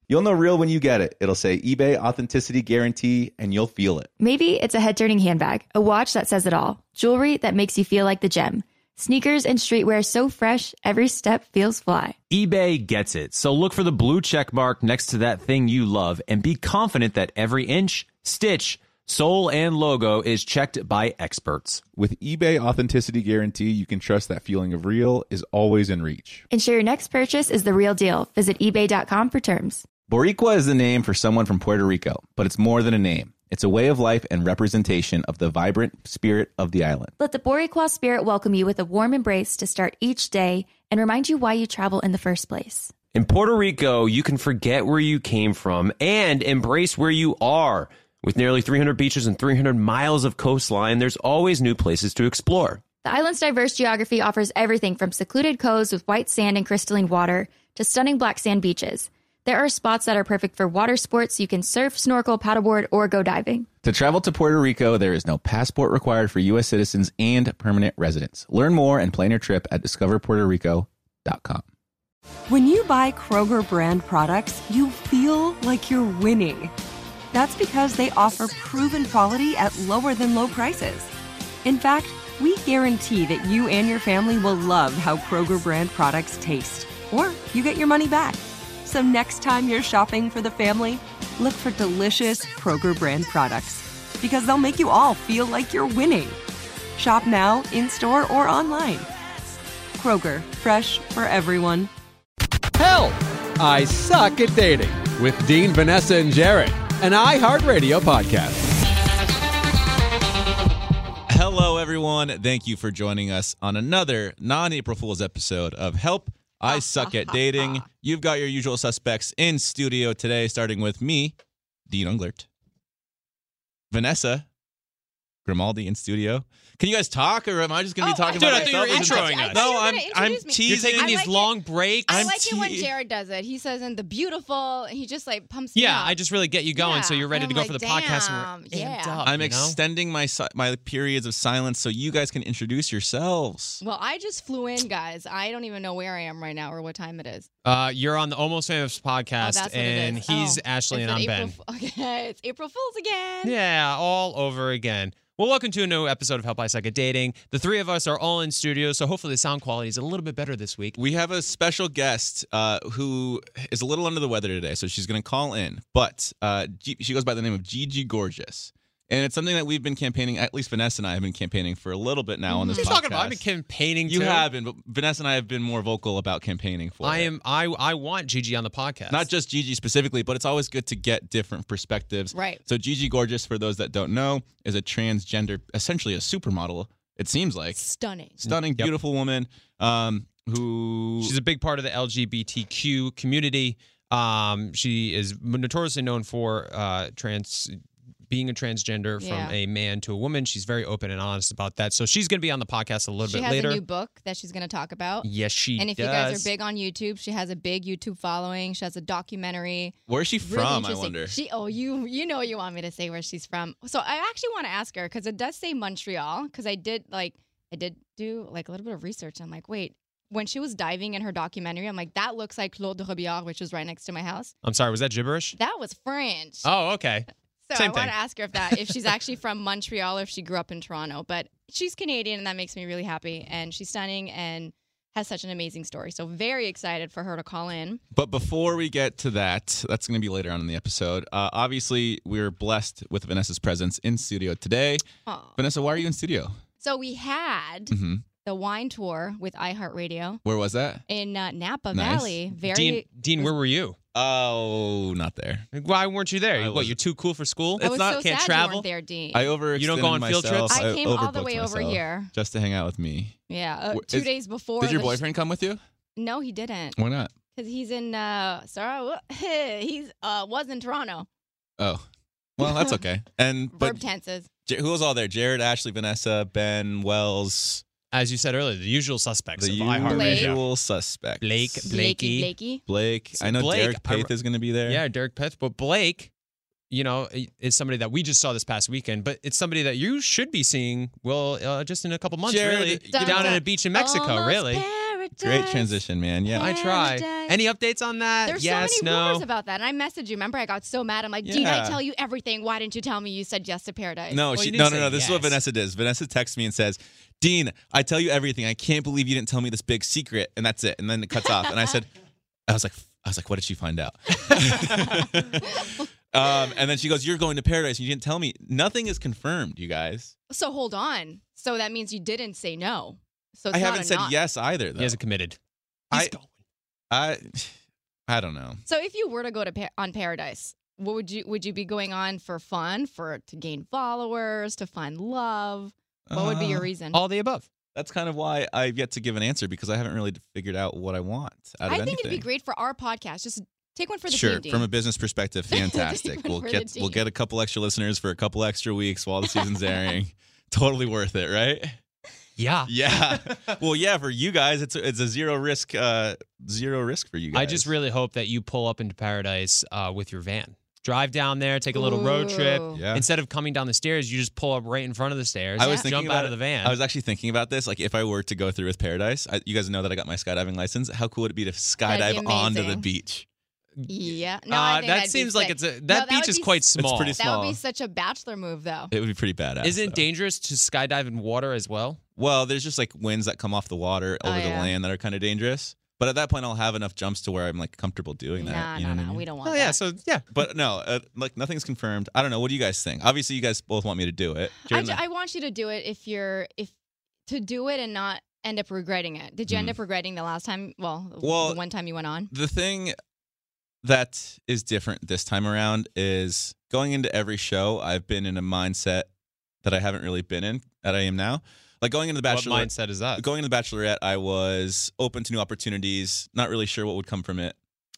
You'll know real when you get it. It'll say eBay Authenticity Guarantee, and you'll feel it. Maybe it's a head-turning handbag, a watch that says it all, jewelry that makes you feel like the gem, sneakers and streetwear so fresh, every step feels fly. eBay gets it. So look for the blue check mark next to that thing you love and be confident that every inch, stitch, sole, and logo is checked by experts. With eBay Authenticity Guarantee, you can trust that feeling of real is always in reach. Ensure your next purchase is the real deal. Visit ebay.com for terms. Boricua is the name for someone from Puerto Rico, but it's more than a name. It's a way of life and representation of the vibrant spirit of the island. Let the Boricua spirit welcome you with a warm embrace to start each day and remind you why you travel in the first place. In Puerto Rico, you can forget where you came from and embrace where you are. With nearly 300 beaches and 300 miles of coastline, there's always new places to explore. The island's diverse geography offers everything from secluded coves with white sand and crystalline water to stunning black sand beaches. There are spots that are perfect for water sports. You can surf, snorkel, paddleboard, or go diving. To travel to Puerto Rico, there is no passport required for U.S. citizens and permanent residents. Learn more and plan your trip at discoverpuertorico.com. When you buy Kroger brand products, you feel like you're winning. That's because they offer proven quality at lower than low prices. In fact, we guarantee that you and your family will love how Kroger brand products taste, or you get your money back. So next time you're shopping for the family, look for delicious Kroger brand products, because they'll make you all feel like you're winning. Shop now, in-store, or online. Kroger, fresh for everyone. Help! I Suck at Dating with Dean, Vanessa, and Jared, an iHeartRadio podcast. Hello, everyone. Thank you for joining us on another non-April Fool's episode of Help! I Suck at Dating. You've got your usual suspects in studio today, starting with me, Dean Unglert, Vanessa Grimaldi in studio. Can you guys talk, or am I just going to be talking about myself? Dude, I thought you were introing us. No, I'm me. teasing. You're taking these long breaks. I like it when Jared does it. He says, "And the beautiful," and he just like pumps me Yeah, up. I just really get you going, so you're ready to go for the podcast. And we're Damn, amped yeah. up, I'm you know? extending my periods of silence so you guys can introduce yourselves. Well, I just flew in, guys. I don't even know where I am right now or what time it is. You're on the Almost Famous podcast, That's what and it is. he's Ashley, and I'm Ben. Okay, it's April Fool's again. Yeah, all over again. Well, welcome to a new episode of Help I Suck at Dating. The three of us are all in studio, so hopefully the sound quality is a little bit better this week. We have a special guest who is a little under the weather today, so she's going to call in. But she goes by the name of Gigi Gorgeous. And it's something that we've been campaigning, at least Vanessa and I have been campaigning for a little bit now on this podcast. What are you talking about? I've been campaigning You too. have been, but Vanessa and I have been more vocal about campaigning for it. I want Gigi on the podcast. Not just Gigi specifically, but it's always good to get different perspectives. Right. So Gigi Gorgeous, for those that don't know, is a transgender, essentially a supermodel, it seems like. Stunning, Beautiful woman who... She's a big part of the LGBTQ community. She is notoriously known for being a transgender from a man to a woman. She's very open and honest about that. So she's going to be on the podcast a little bit later. She has a new book that she's going to talk about. Yes, she does. And if you guys are big on YouTube, she has a big YouTube following. She has a documentary. Where's she Really from, I interesting. wonder? You know you want me to say where she's from. So I actually want to ask her, because it does say Montreal, because I did do like a little bit of research. I'm like, wait, when she was diving in her documentary, I'm like, that looks like Claude de Robillard, which is right next to my house. I'm sorry, was that gibberish? That was French. Oh, okay. So Same I want thing. to ask her if she's actually from Montreal or if she grew up in Toronto. But she's Canadian, and that makes me really happy. And she's stunning and has such an amazing story. So very excited for her to call in. But before we get to that, that's going to be later on in the episode. Obviously, we're blessed with Vanessa's presence in studio today. Aw. Vanessa, why are you in studio? So we had the wine tour with iHeartRadio Where was that? in Napa Nice. Valley. Very Dean, where were you? Oh, not there. Why weren't you there? I What, you're too cool for school? I was so can't sad travel? you weren't there, Dean. I overextended You don't go on field myself. trips? I came all the overbooked way over myself here. just to hang out with me. Yeah, 2 Is- days before. Did your the boyfriend come with you? No, he didn't. Why not? Because he's in. He's was in Toronto. Oh, well, that's okay. And but Verb tenses. who was all there? Jared, Ashley, Vanessa, Ben, Wells, As you said earlier, the usual suspects the of iHeartRadio. usual suspects. Blakey. Blake. I know Blake, Derek Paith is going to be there. Yeah, Derek Peth. But Blake, is somebody that we just saw this past weekend, but it's somebody that you should be seeing, just in a couple months, Jared, really. you Down at a beach in Mexico, Almost really. Paradise. Great transition, man. Yeah. I try. Paradise. Any updates on that? There's yes, so many no. rumors about that, and I messaged you. Remember, I got so mad. I'm like, Dean, I Yeah. tell you everything. Why didn't you tell me you said yes to Paradise? No, Well, she you no didn't no say no. This is what yes. Vanessa does. Vanessa texts me and says, "Dean, I tell you everything. I can't believe you didn't tell me this big secret." And that's it. And then it cuts off. And I was like, what did she find out? And then she goes, "You're going to Paradise. And you didn't tell me. Nothing is confirmed, you guys. So hold on. So that means you didn't say no. So it's I not haven't a said not. yes either, though. He hasn't committed. I don't know. So if you were to go to on Paradise, what would you be going on for fun, to gain followers, to find love? What would be your reason? All the above. That's kind of why I've yet to give an answer, because I haven't really figured out what I want out of I anything. think it'd be great for our podcast. Just take one for the Sure, team, Dean. from a business perspective, fantastic. Take one we'll for get the we'll team. get a couple extra listeners for a couple extra weeks while the season's airing. Totally worth it, right? Yeah. Yeah. Well, yeah, for you guys, it's a zero risk for you guys. I just really hope that you pull up into Paradise with your van. Drive down there, take a little road trip. Ooh. Yeah. Instead of coming down the stairs, you just pull up right in front of the stairs. I was thinking jump about out of it. the van. I was actually thinking about this. Like, if I were to go through with Paradise, you guys know that I got my skydiving license. How cool would it be to That'd skydive be onto the amazing. beach? Yeah. No, I think that that'd be seems like sick. that that beach would is be quite s- small. pretty That would small. be such a bachelor move, though. It would be pretty badass. Isn't it though. dangerous to skydive in water as well? Well, there's just like winds that come off the water over the yeah. land that are kind of dangerous. But at that point, I'll have enough jumps to where I'm like comfortable doing that. Nah, you know what I mean? we don't want Oh that. yeah, so yeah. But no, like nothing's confirmed. I don't know. What do you guys think? Obviously, you guys both want me to do it. I want you to do it if to do it and not end up regretting it. Did you end up regretting the last time? Well, the one time you went on. The thing that is different this time around is going into every show, I've been in a mindset that I haven't really been in, that I am now. Like going into the What Bachelorette. mindset is that? Going into the Bachelorette, I was open to new opportunities, not really sure what would come from it.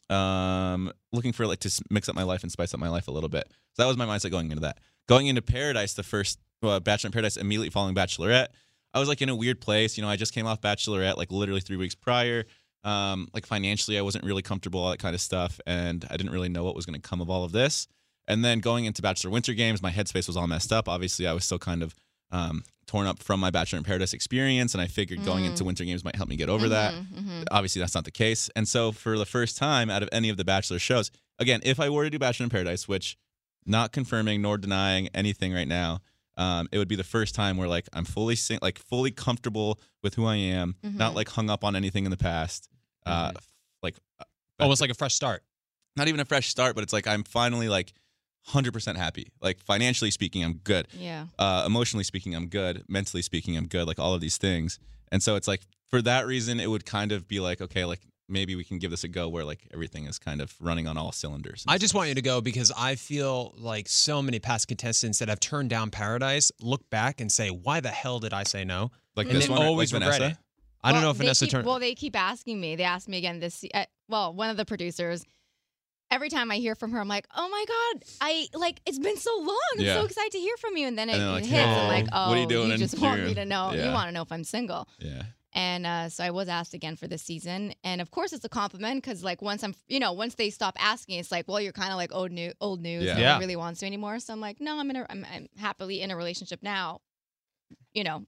Looking for like to mix up my life and spice up my life a little bit. So that was my mindset going into that. Going into Paradise, the first Bachelor in Paradise, immediately following Bachelorette, I was like in a weird place. You know, I just came off Bachelorette like literally 3 weeks prior. Like financially, I wasn't really comfortable, all that kind of stuff, and I didn't really know what was going to come of all of this. And then going into Bachelor Winter Games, my headspace was all messed up. Obviously, I was still kind of torn up from my Bachelor in Paradise experience, and I figured going into Winter Games might help me get over that. Obviously, that's not the case. And so for the first time out of any of the Bachelor shows, again, if I were to do Bachelor in Paradise, which not confirming nor denying anything right now, it would be the first time where like I'm fully fully comfortable with who I am, not like hung up on anything in the past. Like Almost like a fresh start. not even a fresh start, but it's like I'm finally like 100% happy. Like financially speaking, I'm good. Yeah. Emotionally speaking, I'm good. Mentally speaking, I'm good. Like all of these things. And so it's like for that reason, it would kind of be like, okay, like maybe we can give this a go where like everything is kind of running on all cylinders. I just want you to go because I feel like so many past contestants that have turned down Paradise look back and say, why the hell did I say no? like And this they one, always like regret Vanessa. it. I don't know if they Vanessa keep, turned. Well, they keep asking me. They asked me again this. One of the producers. Every time I hear from her, I'm like, oh my God, it's been so long. I'm Yeah. so excited to hear from you. And then it And they're like, hits. I'm like, "Hey, oh, what are you doing in just want me June?" to know. Yeah. You want to know if I'm single. Yeah. And so I was asked again for this season. And of course, it's a compliment because like once they stop asking, it's like, well, you're kind of like old news. Yeah. No Yeah. one really wants you anymore. So I'm like, no, I'm happily in a relationship now. You know,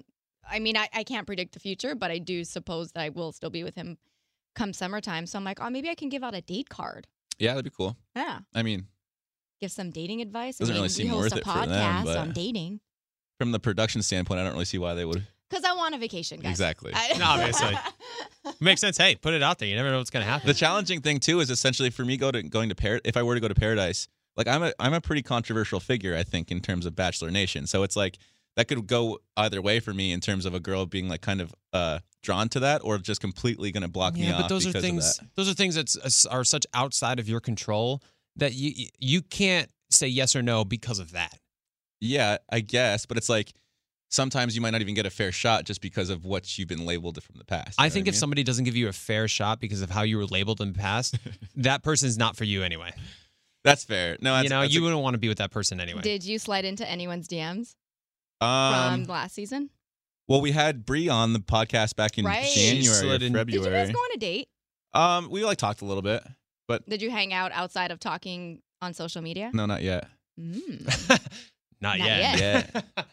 I can't predict the future, but I do suppose that I will still be with him come summertime. So I'm like, oh, maybe I can give out a date card. Yeah, that'd be cool. Yeah. I mean, Give some dating advice. Doesn't really seem we host worth a it for them, podcast but- on dating. from the production standpoint, I don't really see why they would. Because I want a vacation, guys. Exactly. Obviously. Makes sense. Hey, put it out there. You never know what's going to happen. The challenging thing too is essentially for me going to if I were to go to Paradise, like I'm a pretty controversial figure, I think, in terms of Bachelor Nation. So it's like that could go either way for me in terms of a girl being like kind of drawn to that or just completely going to block me off. But those are because things. Of that. Those are things that are such outside of your control that you can't say yes or no because of that. Yeah, I guess, but it's like sometimes you might not even get a fair shot just because of what you've been labeled from the past. I think if somebody doesn't give you a fair shot because of how you were labeled in the past, that person's not for you anyway. that's fair. No, that's, You wouldn't want to be with that person anyway. Did you slide into anyone's DMs um, from last season? well, we had Bree on the podcast back in Right. January She or slid in- February. Did you guys go on a date? We like talked a little bit. Did you hang out outside of talking on social media? No, not yet. Mm. Not Not yet. Yeah.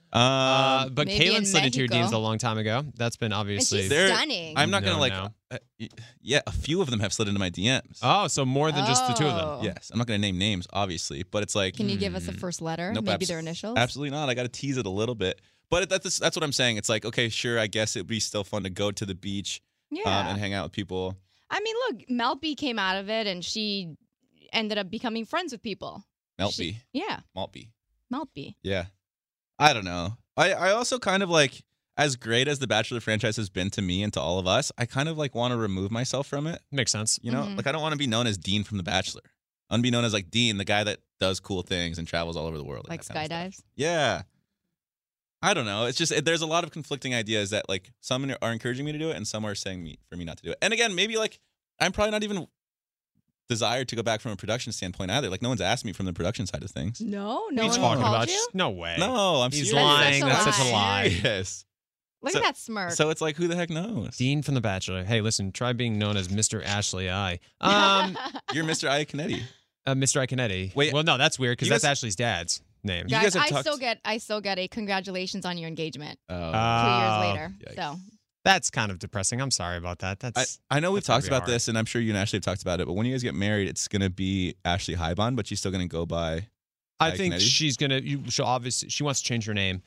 But Maybe Caitlyn in slid into your Mexico. DMs a long time ago. That's been And obviously. she's They're- stunning. I'm not gonna No. yeah, a few of them have slid into my DMs. Oh, so more than just the two of them. Oh. Yes, I'm not gonna name names, obviously, but it's like Can you give us a first letter? Nope, Maybe their initials? Absolutely not. I got to tease it a little bit, but that's what I'm saying. It's like, okay, sure, I guess it'd be still fun to go to the beach Yeah. and hang out with people. I mean, look, Melby came out of it and she ended up becoming friends with people. Meltby, Yeah, Maltby. Melby. Yeah, I don't know. I also kind of like, as great as the Bachelor franchise has been to me and to all of us, I kind of like want to remove myself from it. Makes sense. You know, Mhm. like I don't want to be known as Dean from The Bachelor. I want to be known as like Dean, the guy that does cool things and travels all over the world. and Like that kind of stuff. skydives. Yeah. I don't know. It's just there's a lot of conflicting ideas that like some are encouraging me to do it and some are saying for me not to do it. And again, maybe like I'm probably not even desired to go back from a production standpoint either. Like no one's asked me from the production side of things. No, no He's one talking called about. you. No way. No, I'm He's serious. lying. That's That's such such a a lie. Yes. Look So- at that smirk. So it's like who the heck knows? Dean from The Bachelor. Hey, listen, try being known as Mr. Ashley I. You're Mr. Iaconetti. Mr. Iconetti. Wait, well, no, that's weird because you that's guys- Ashley's dad's name. You Guys, guys have I talked- still get a congratulations on your engagement 2 Ah, years later. yikes. So That's kind of depressing. I'm sorry about that. That's I know we've that's gotta talked be about hard. this, and I'm sure you and Ashley have talked about it. But when you guys get married, it's gonna be Ashley Hybon, but she's still gonna go by. I think Iaconetti? she's gonna. She'll obviously she wants to change her name,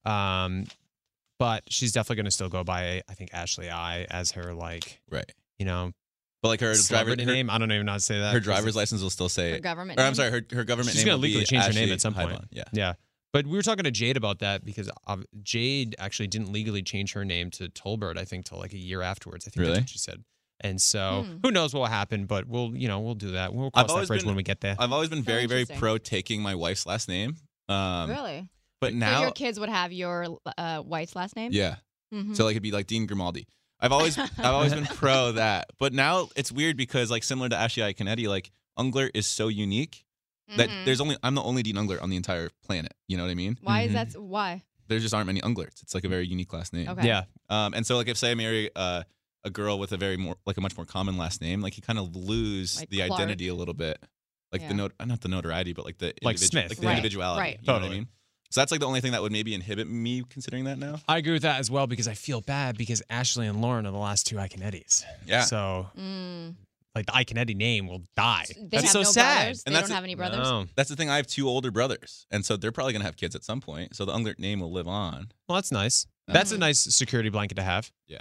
but she's definitely gonna still go by I think Ashley I as her like Right. But like her driver celebrity name. I don't even know how to say that. her 'cause driver's it's- license will still say her it. government. Or I'm name? sorry, her government She's name gonna will be legally change her name Ashley at some point. Hybon. Yeah. Yeah. But we were talking to Jade about that because Jade actually didn't legally change her name to Tolbert, I think, till like a year afterwards. I think Really? that's what she said. And so who knows what will happen, but we'll do that. We'll I've cross that always bridge been- when we get there. I've always been very, very interesting. pro taking my wife's last name. Really? But So now, your kids would have your wife's last name? yeah. Mhm. So like it'd be like Dean Grimaldi. I've always been pro that. But now it's weird because like similar to Ashley Iaconetti, like Ungler is so unique that Mhm. I'm the only Dean Ungler on the entire planet. You know what I mean? Why Mhm. is that? Why? There just aren't many Unglers. It's like a very unique last name. Okay. Yeah. And so like if say I marry a girl with a much more common last name, like you kind of lose Like the Clark. identity a little bit. Like Yeah. not the notoriety, but like the Like individu- Smith. like the Right, individuality. right. You know what I Totally. mean? So that's like the only thing that would maybe inhibit me considering that now. I agree with that as well because I feel bad because Ashley and Lauren are the last two Iconettis. Yeah. So Mm. like the Iconetti name will die. They That's have so no sad. brothers. And They that's don't have any brothers. No. That's the thing. I have 2 older brothers, and so they're probably gonna have kids at some point. So the Ungler name will live on. Well, that's nice. That's a Mhm. nice security blanket to have. Yeah.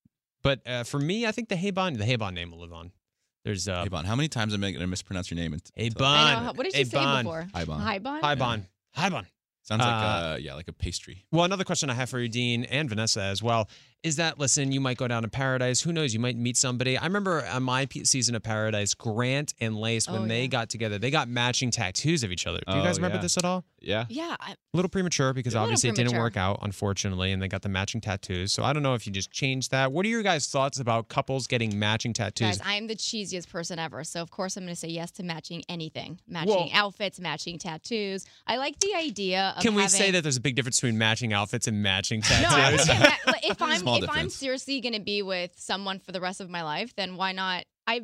But for me, I think the Habon name will live on. There's Hey Bon, how many times am I gonna mispronounce your name? I Habon. know. What did you say Habon. before? Hybon. Hybon? Habon. Sounds like like a pastry. Well, another question I have for you, Dean, and Vanessa as well, is that, listen, you might go down to Paradise. Who knows? You might meet somebody. I remember on my season of Paradise, Grant and Lace, when Oh, they yeah. got together, they got matching tattoos of each other. Do you Oh, guys remember yeah. this at all? Yeah. Yeah. A little premature because A little obviously it didn't premature. work out, unfortunately, and they got the matching tattoos. So I don't know if you just changed that. What are your guys' thoughts about couples getting matching tattoos? Guys, I am the cheesiest person ever. So, of course, I'm going to say yes to matching anything. Matching Well- outfits, matching tattoos. I like the idea of Can we having... say that there's a big difference between matching outfits and matching No, I tattoos? think that, if Small I'm difference. seriously going to be with someone for the rest of my life, then why not?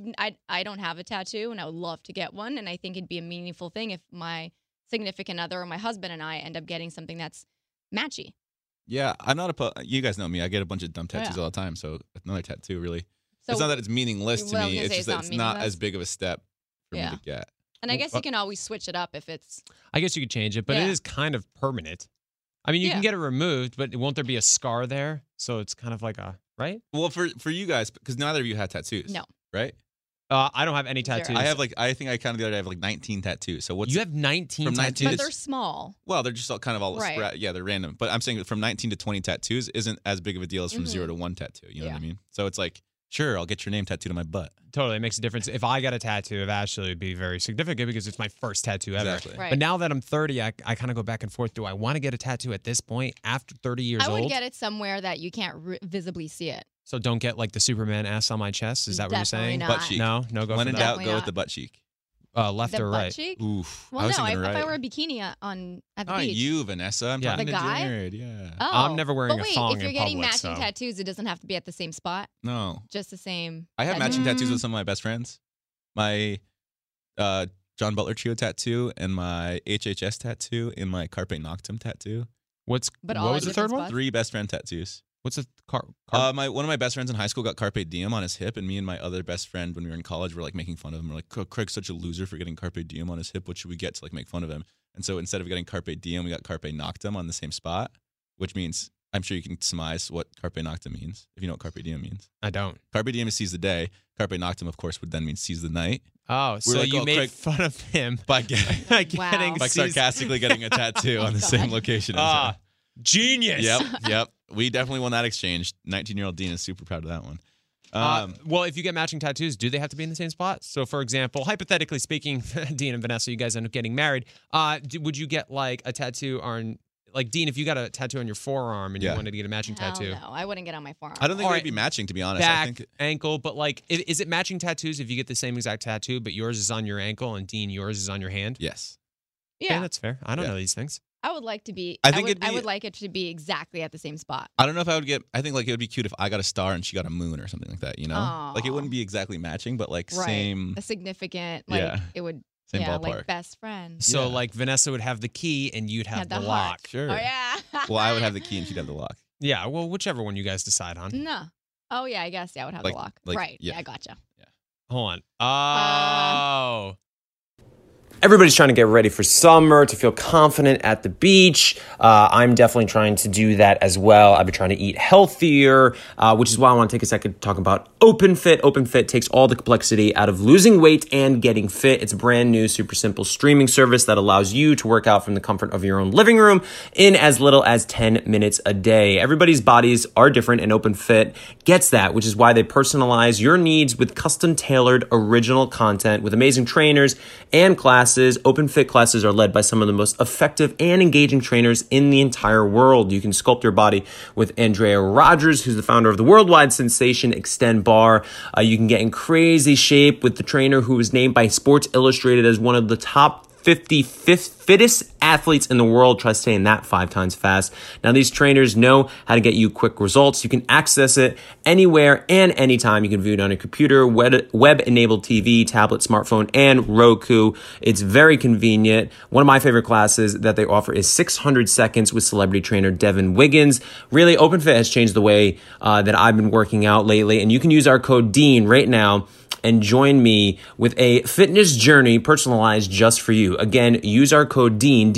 I don't have a tattoo, and I would love to get one. And I think it'd be a meaningful thing if my significant other or my husband and I end up getting something that's matchy. Yeah, I'm not you guys know me. I get a bunch of dumb Oh, yeah. tattoos all the time. So another tattoo really. So, It's not that it's meaningless to Well, I was me. gonna It's say just it's that it's not not meaningless. as big of a step for Yeah. me to get. and I guess you can always switch it up if it's. I guess you could change it, but it Yeah. is kind of permanent. I mean, you can Yeah. get it removed, but won't there be a scar there? So it's kind of like a, right? Well, for you guys, because neither of you have tattoos. No. Right? I don't have any Zero. tattoos. I have I think I counted the other day. I have like 19 tattoos. So what's You have 19 From 19 tattoos? But they're small. well, they're just all kind of all Right. spread. Yeah, they're random. But I'm saying from 19 to 20 tattoos isn't as big of a deal as from 0 to 1 tattoo. You know what I Yeah. mean? So it's like, sure, I'll get your name tattooed on my butt. Totally, it makes a difference. If I got a tattoo of Ashley, it would be very significant because it's my first tattoo ever. Exactly. Right. But now that I'm 30, I kind of go back and forth. Do I want to get a tattoo at this point after 30 years I would old? get it somewhere that you can't visibly see it. So don't get like the Superman S on my chest. Is that what you're Definitely saying? not. Butt cheek. No, go When for in that. doubt, Definitely go with not. the butt cheek. Left The or butt right? cheek? Oof. Well, I was no. thinking If I right. wear a bikini at the Not beach. you, Vanessa. I'm Yeah. talking The to guy? Jared. Yeah. Oh. I'm never wearing but a wait, thong if you're in getting public, matching so- tattoos, it doesn't have to be at the same spot. No. Just the same. I have tattoo. matching tattoos with some of my best friends. My John Butler Trio tattoo and my HHS tattoo and my Carpe Noctem tattoo. What all was at the third different one? spots? 3 best friend tattoos. What's the One of my best friends in high school got Carpe Diem on his hip, and me and my other best friend, when we were in college, were like making fun of him. We're like, Craig's such a loser for getting Carpe Diem on his hip. What should we get to like make fun of him? And so instead of getting Carpe Diem, we got Carpe Noctem on the same spot, which means I'm sure you can surmise what Carpe Noctem means if you know what Carpe Diem means. I don't. Carpe Diem is seize the day. Carpe Noctem, of course, would then mean seize the night. Oh, so like, you made Craig- fun of him By getting, Wow. by sarcastically getting a tattoo on the same location. as him. Genius. Yep. We definitely won that exchange. 19-year-old Dean is super proud of that one. Well, if you get matching tattoos, do they have to be in the same spot? So, for example, hypothetically speaking, Dean and Vanessa, you guys end up getting married. Would you get like a tattoo on, like Dean, if you got a tattoo on your forearm and you wanted to get a matching Hell tattoo? no, I wouldn't get on my forearm. I don't think All they'd right. be matching, to be honest. Back, I think ankle, but like, is it matching tattoos if you get the same exact tattoo, but yours is on your ankle and Dean, yours is on your hand? yes. Yeah, Yeah, that's fair. I don't Yeah. know these things. I would like to be. I I think would, it'd be- I would like it to be exactly at the same spot. I don't know if I would get. I think like it would be cute if I got a star and she got a moon or something like that. You know, like it Aw. wouldn't be exactly matching, but like Right. same A significant, like Yeah. it would. Same yeah, ballpark. like best friend. So, Yeah. like, Vanessa would have the key and you'd have Had the the lock. heart. Sure. Oh yeah. Well, I would have the key and she'd have the lock. Yeah, well, whichever one you guys decide on. No. Oh yeah, I guess I would have Like- the lock. like, right. yeah. Yeah, I gotcha. Hold on. Oh. Everybody's trying to get ready for summer, to feel confident at the beach. I'm definitely trying to do that as well. I've been trying to eat healthier, which is why I want to take a second to talk about OpenFit. OpenFit takes all the complexity out of losing weight and getting fit. It's a brand new, super simple streaming service that allows you to work out from the comfort of your own living room in as little as 10 minutes a day. Everybody's bodies are different, and OpenFit gets that, which is why they personalize your needs with custom-tailored original content with amazing trainers and classes. OpenFit classes are led by some of the most effective and engaging trainers in the entire world. You can sculpt your body with Andrea Rogers, who's the founder of the worldwide sensation Extend Bar. You can get in crazy shape with the trainer who was named by Sports Illustrated as one of the top 50 fittest athletes in the world. Try saying that 5 times fast. Now, these trainers know how to get you quick results. You can access it anywhere and anytime. You can view it on your computer, web-enabled TV, tablet, smartphone, and Roku. It's very convenient. One of my favorite classes that they offer is 600 Seconds with celebrity trainer Devin Wiggins. Really, OpenFit has changed the way that I've been working out lately, and you can use our code DEAN right now and join me with a fitness journey personalized just for you. Again, use our code DEAN,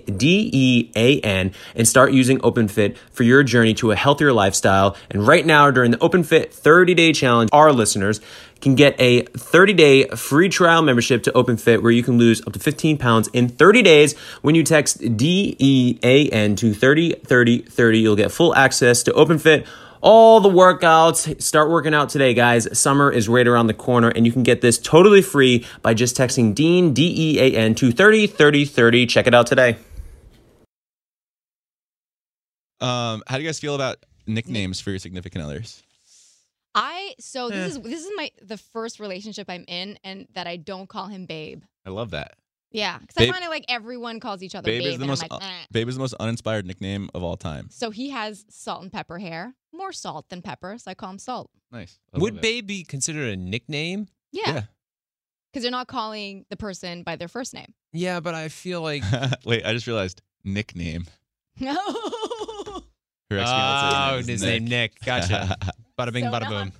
D-E-A-N, and start using OpenFit for your journey to a healthier lifestyle. And right now, during the OpenFit 30-day challenge, our listeners can get a 30-day free trial membership to OpenFit where you can lose up to 15 pounds in 30 days. When you text DEAN to 303030, you'll get full access to OpenFit, all the workouts. Start working out today, guys. Summer is right around the corner, and you can get this totally free by just texting DEAN, D-E-A-N, to 303030. Check it out today. How do you guys feel about nicknames for your significant others? This is the first relationship I'm in, and that I don't call him babe. I love that. Yeah, because Babe- I find it like everyone calls each other Babe babe, is the and most I'm like, eh. Babe is the most uninspired nickname of all time. So he has salt and pepper hair, more salt than pepper, so I call him Salt. Nice. I Would love it. Babe be considered a nickname? Yeah, because they're not calling the person by their first name. Yeah, but I feel like Wait, I just realized nickname. No. Her ex-fiance's his is name Nick. Gotcha. Bada bing, So bada boom.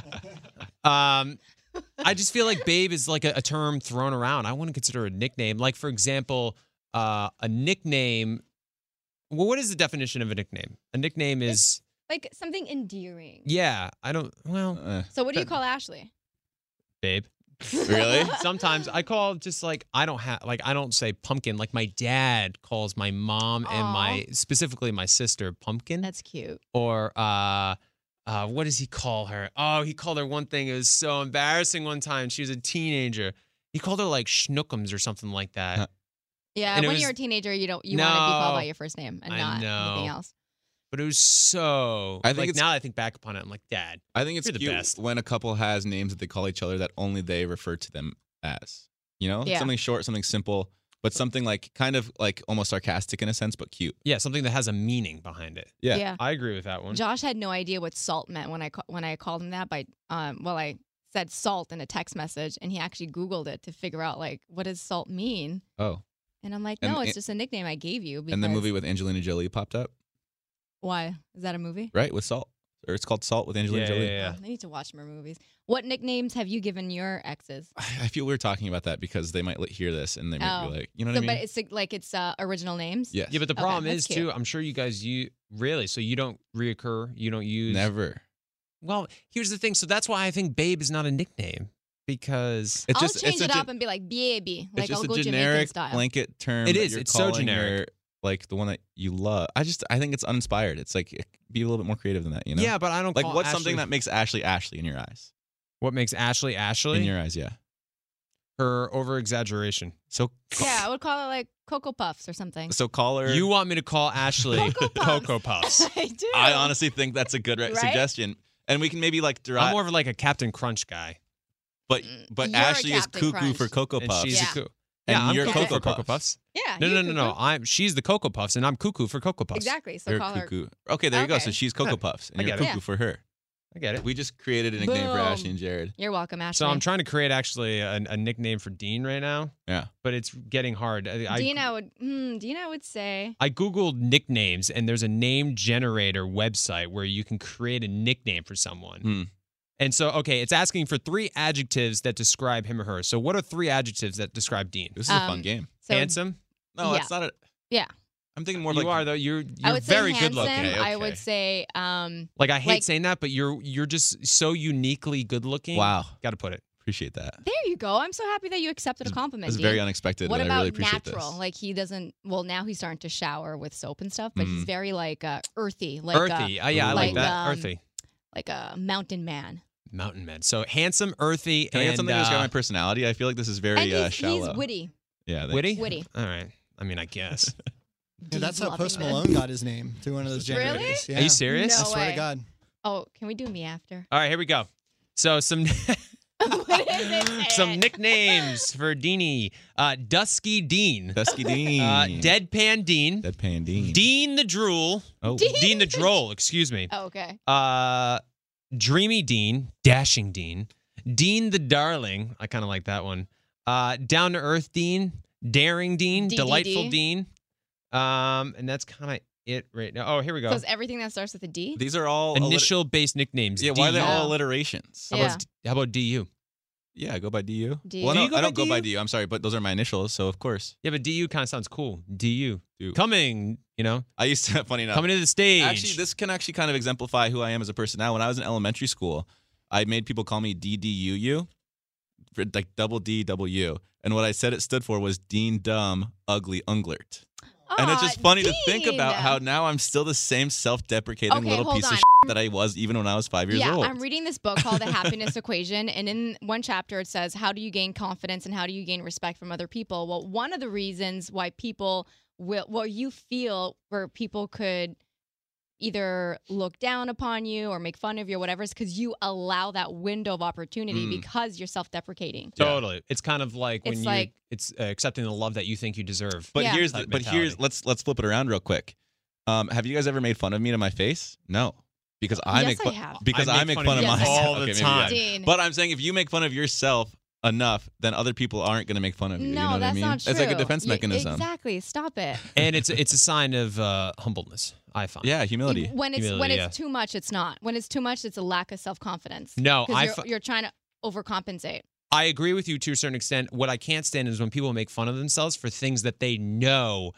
I just feel like babe is like a term thrown around. I wouldn't consider it a nickname. Like, for example, a nickname. Well, what is the definition of a nickname? A nickname is, Like something endearing. yeah, I don't, well, So what do you call Ashley? babe. Really? Sometimes I call just like, I don't say pumpkin. Like my dad calls my mom and specifically my sister pumpkin. That's cute. Or what does he call her? Oh, he called her one thing. It was so embarrassing one time. She was a teenager. He called her like schnookums or something like that. Yeah, And it when was- you're a teenager, you want to be called No. by your first name and I not know. anything else. But it was so. I think like it's- now I think back upon it, I'm like, Dad. I think it's You're the cute best. when a couple has names that they call each other that only they refer to them as. You know? Yeah. Something short, something simple, but something like kind of like almost sarcastic in a sense, but cute. Yeah, something that has a meaning behind it. Yeah. I agree with that one. Josh had no idea what salt meant when I called him that by I said salt in a text message, and he actually Googled it to figure out like what does salt mean. Oh. And I'm like, And no, it's it- just a nickname I gave you. Because And the movie with Angelina Jolie popped up, Why? Is that a movie? right? With Salt. Or it's called Salt with Angelina Jolie. Yeah. Oh, I need to watch more movies. What nicknames have you given your exes? I feel we're talking about that because they might hear this and they might Oh. be like, you know what So, I mean? but it's like it's original names. Yes. Yeah, but the Okay, problem that's is cute. too. I'm sure you guys really. So you don't reoccur. You don't use. Never. Well, here's the thing. So that's why I think Babe is not a nickname because It's I'll just change it's it a up and be like baby. it's Like just I'll a go Jamaican generic style. blanket term. It that is. you're It's so calling generic. like the one that you love. I think it's uninspired. It's like be a little bit more creative than that. You know? yeah, but I don't Like call what's Ashley, something that makes Ashley Ashley in your eyes? what makes Ashley In your eyes, yeah. her over exaggeration. So Yeah, I would call it like Cocoa Puffs or something. so call her. You want me to call Ashley Cocoa Puffs. Cocoa Puffs? I do. I honestly think that's a good Right? suggestion, and we can maybe like I'm derive. more of like a Captain Crunch guy, but You're a Ashley is Captain cuckoo Crunch. for Cocoa and Puffs. she's Yeah. a coo. And Yeah, I'm you're cuckoo Cocoa for Cocoa Puffs. Puffs. Yeah. No, you're no, no, no. cuckoo. She's the Cocoa Puffs, and I'm cuckoo for Cocoa Puffs. Exactly. So You're call her. cuckoo. Okay, there you go. Okay. So she's Cocoa Yeah, Puffs, and I you're get it. cuckoo Yeah. for her. I get it. We just created a nickname for Boom. Ashley and Jared. You're welcome, Ashley. So I'm trying to create actually a nickname for Dean right now, Yeah. but it's getting hard. Dina would say. I Googled nicknames, and there's a name generator website where you can create a nickname for someone. Hmm. And so, okay, it's asking for 3 adjectives that describe him or her. So, what are 3 adjectives that describe Dean? This is a fun game. So, Handsome. No, yeah. that's not a. Yeah. I'm thinking more You like are though. You're I would very say good handsome. looking. Okay, I okay. would say Like I hate like- saying that, but you're just so uniquely good looking. Wow. Got to put it. Appreciate that. there you go. I'm so happy that you accepted a compliment. It's Dean. very unexpected, What but about I really appreciate natural? this. Like he doesn't. Well, now he's starting to shower with soap and stuff, but Mm. he's very like earthy, like Earthy. Yeah, I like like, that. Earthy. like a mountain man. Mountain man. So handsome, earthy, Can I and get something to describe my personality? I feel like this is very And shallow. he's witty. Yeah. thanks. witty. Witty. All right. I mean, I guess. Yeah, that's how Loving Post this. Malone got his name through one of those Really? generators. Yeah. Are you serious? I No swear way. to God. Oh, can we do me after? All right, here we go. So some What is it? some nicknames for Deanie. Dusky Dean. Dusky Dean. Deadpan Dean. Deadpan Dean. Dean the Drool. Oh. Dean the Droll, excuse me. Oh, okay. Dreamy Dean. Dashing Dean. Dean the Darling. I kind of like that one. Down to Earth Dean. Daring Dean. DDD. Delightful Dean. And that's kind of it right now. Oh, here we go. So it's everything that starts with a D. These are all Initial based nicknames. Yeah, why are they DU. all Oh. alliterations? Yeah. How about DU? Yeah, I go by DU. DU. Well, Do no, you go I by don't go by DU? DU. I'm sorry, but those are my initials, so of course. Yeah, but DU kind of sounds cool. DU. DU. Coming, I used to, funny enough. coming to the stage. Actually, this can actually kind of exemplify who I am as a person now. When I was in elementary school, I made people call me DDUU, for like double D, double U. And what I said it stood for was Dean Dumb Ugly Unglert. And it's just funny to think about how now I'm still the same self-deprecating Okay, little hold piece of on. shit that I was even when I was 5 years Yeah, old. I'm reading this book called The Happiness Equation, and in one chapter it says, how do you gain confidence and how do you gain respect from other people? Well, one of the reasons why people you feel where people could either look down upon you or make fun of you or whatever is because you allow that window of opportunity because you're self-deprecating. Totally. It's kind of like when It's you like- it's accepting the love that you think you deserve. But Yeah. here's That but here's mentality. let's flip it around real quick. Have you guys ever made fun of me to my face? No. Because I Yes, make I fun have. because I make fun of Yes, I myself have. all the Okay, maybe time. Dean. But I'm saying if you make fun of yourself enough, then other people aren't going to make fun of you. No, you know what that's I mean? not true. It's like a defense mechanism. Exactly. Stop it. And it's a sign of humbleness, I find. Yeah, humility. When it's Humility, it's too much, it's not. When it's too much, it's a lack of self-confidence. No, because you're trying to overcompensate. I agree with you to a certain extent. What I can't stand is when people make fun of themselves for things that they know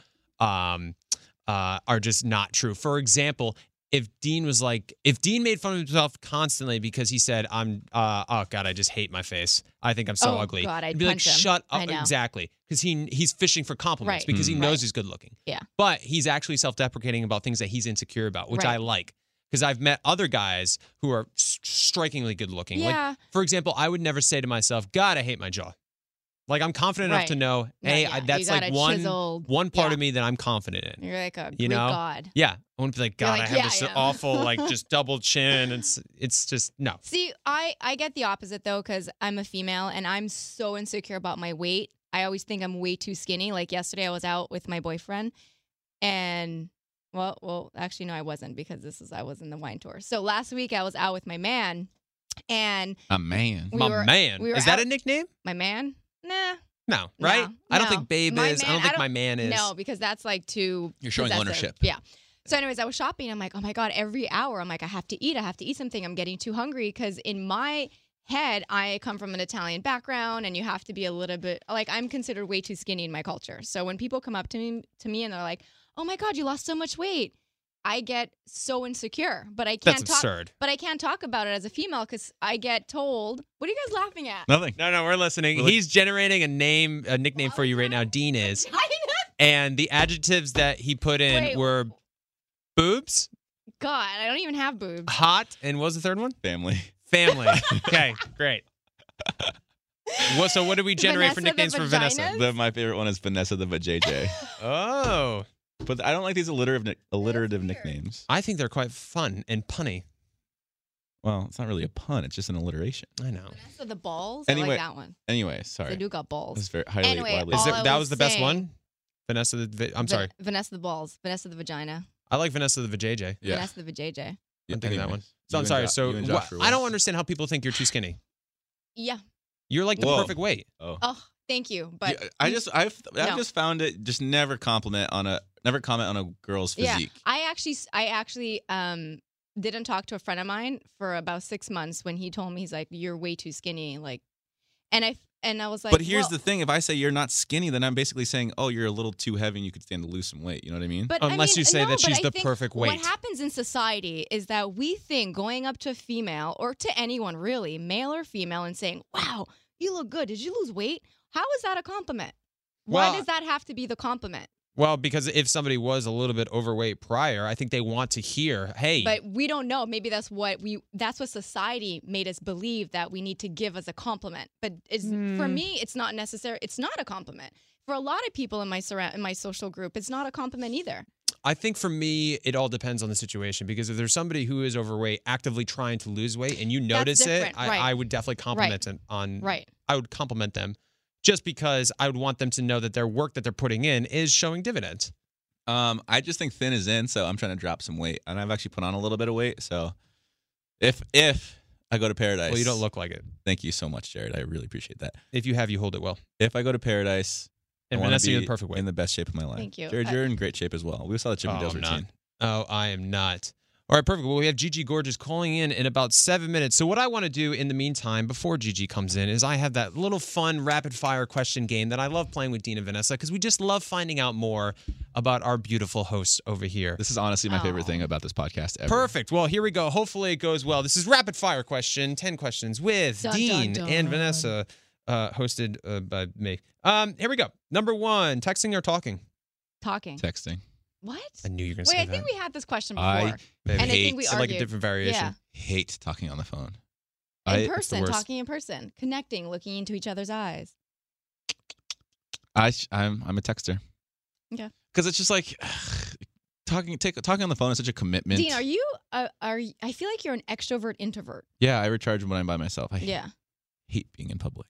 are just not true. For example, if Dean made fun of himself constantly because he said, oh God, I just hate my face. I think I'm so Oh, ugly. God, I'd be like, punch him. shut up. I know. Exactly. Because he's fishing for compliments Right. because he knows Right. he's good looking. Yeah. But he's actually self-deprecating about things that he's insecure about, which Right. I like. Because I've met other guys who are strikingly good looking. Yeah. Like, for example, I would never say to myself, God, I hate my jaw. Like, I'm confident enough Right. to know, hey, Yeah, that's you got like a chiseled- one part yeah. of me that I'm confident in. You're like a You Greek know? god. Yeah. I wouldn't be like, God, like, I have yeah, this I am. awful, like, just double chin. It's just, no. See, I get the opposite though, because I'm a female and I'm so insecure about my weight. I always think I'm way too skinny. Like yesterday, I was out with my boyfriend, and well, actually no, I wasn't because I was in the wine tour. So last week I was out with my man, and A man. we My were- man. we were Is that out- a nickname? my man, nah, No, right? No, I don't no. think babe My is. I man- don't think my man is. No, because that's like too. You're showing possessive. ownership. Yeah. So, anyways, I was shopping. I'm like, oh my God, every hour, I'm like, I have to eat something. I'm getting too hungry because in my head, I come from an Italian background, and you have to be a little bit like I'm considered way too skinny in my culture. So when people come up to me and they're like, oh my God, you lost so much weight, I get so insecure. But I can't That's talk. absurd. But I can't talk about it as a female because I get told. What are you guys laughing at? Nothing. No, we're listening. Really? He's generating a nickname for you right now. Dean is. And the adjectives that he put in Wait. were boobs, God, I don't even have boobs. hot, and what was the third one? Family. Family. Okay, great. So what did we generate for Vanessa the nicknames for Vanessa? vaginas? My favorite one is Vanessa the Vajayjay. Oh, But I don't like these alliterative nicknames. I think they're quite fun and punny. Well, it's not really a pun. It's just an alliteration. I know. Vanessa the balls. I Anyway, like that one. Anyway, sorry. They do got balls. This is very highly Anyway, widely. all That I was the best saying- one? Vanessa I'm sorry. Vanessa the balls. Vanessa the vagina. I like Vanessa the Vajayjay. Yeah. Vanessa the vajayjay. I'm thinking that one. Anyways, So you I'm and sorry. Jo- So you and Josh were I don't once. understand how people think you're too skinny. Yeah. You're like the Whoa. perfect weight. Oh. Oh, thank you. But Yeah, I've No. just found it just never comment on a girl's yeah, physique. I actually didn't talk to a friend of mine for about 6 months when he told me, he's like, you're way too skinny. Like, and I was like, But here's well, the thing: if I say you're not skinny, then I'm basically saying, oh, you're a little too heavy and you could stand to lose some weight. You know what I mean? But Unless you say no, that but she's I the think perfect weight. What happens in society is that we think going up to a female or to anyone really, male or female, and saying, wow, you look good. Did you lose weight? How is that a compliment? Why Well- does that have to be the compliment? Well, because if somebody was a little bit overweight prior, I think they want to hear, hey, But we don't know. Maybe that's what society made us believe that we need to give as a compliment. But for me, it's not necessary. It's not a compliment. For a lot of people in my social group, it's not a compliment either. I think for me, it all depends on the situation. Because if there's somebody who is overweight actively trying to lose weight and you notice it, different, right. I would definitely compliment it Right. I would compliment them just because I would want them to know that their work that they're putting in is showing dividends. I just think thin is in, so I'm trying to drop some weight, and I've actually put on a little bit of weight. So if I go to Paradise, Well, you don't look like it. Thank you so much, Jared. I really appreciate that. If you have, you hold it well. If I go to Paradise, And I wanna Vanessa, you're in be the perfect weight. in the best shape of my life. Thank you. Jared. You're in great shape as well. We saw the Chippendales I'm not. routine. Oh, I am not. All right, perfect. Well, we have Gigi Gorgeous calling in about 7 minutes. So what I want to do in the meantime, before Gigi comes in, is I have that little fun rapid-fire question game that I love playing with Dean and Vanessa because we just love finding out more about our beautiful hosts over here. This is honestly my favorite thing about this podcast ever. Perfect. Well, here we go. Hopefully it goes well. This is rapid-fire question, 10 questions with Dun, Dean dun, and dun. Vanessa, hosted by me. Here we go. Number 1, texting or talking? Talking. Texting. What? I knew you were going to Wait, say I that. think we had this question before. I Maybe. and I think we It's like a argued. different variation. Yeah. hate talking on the phone. In It's the person, worst. talking in person, connecting, looking into each other's eyes. I'm a texter. Okay. Because it's just like talking on the phone is such a commitment. Dean, are you? I feel like you're an extrovert introvert. Yeah, I recharge when I'm by myself. I Yeah. hate being in public.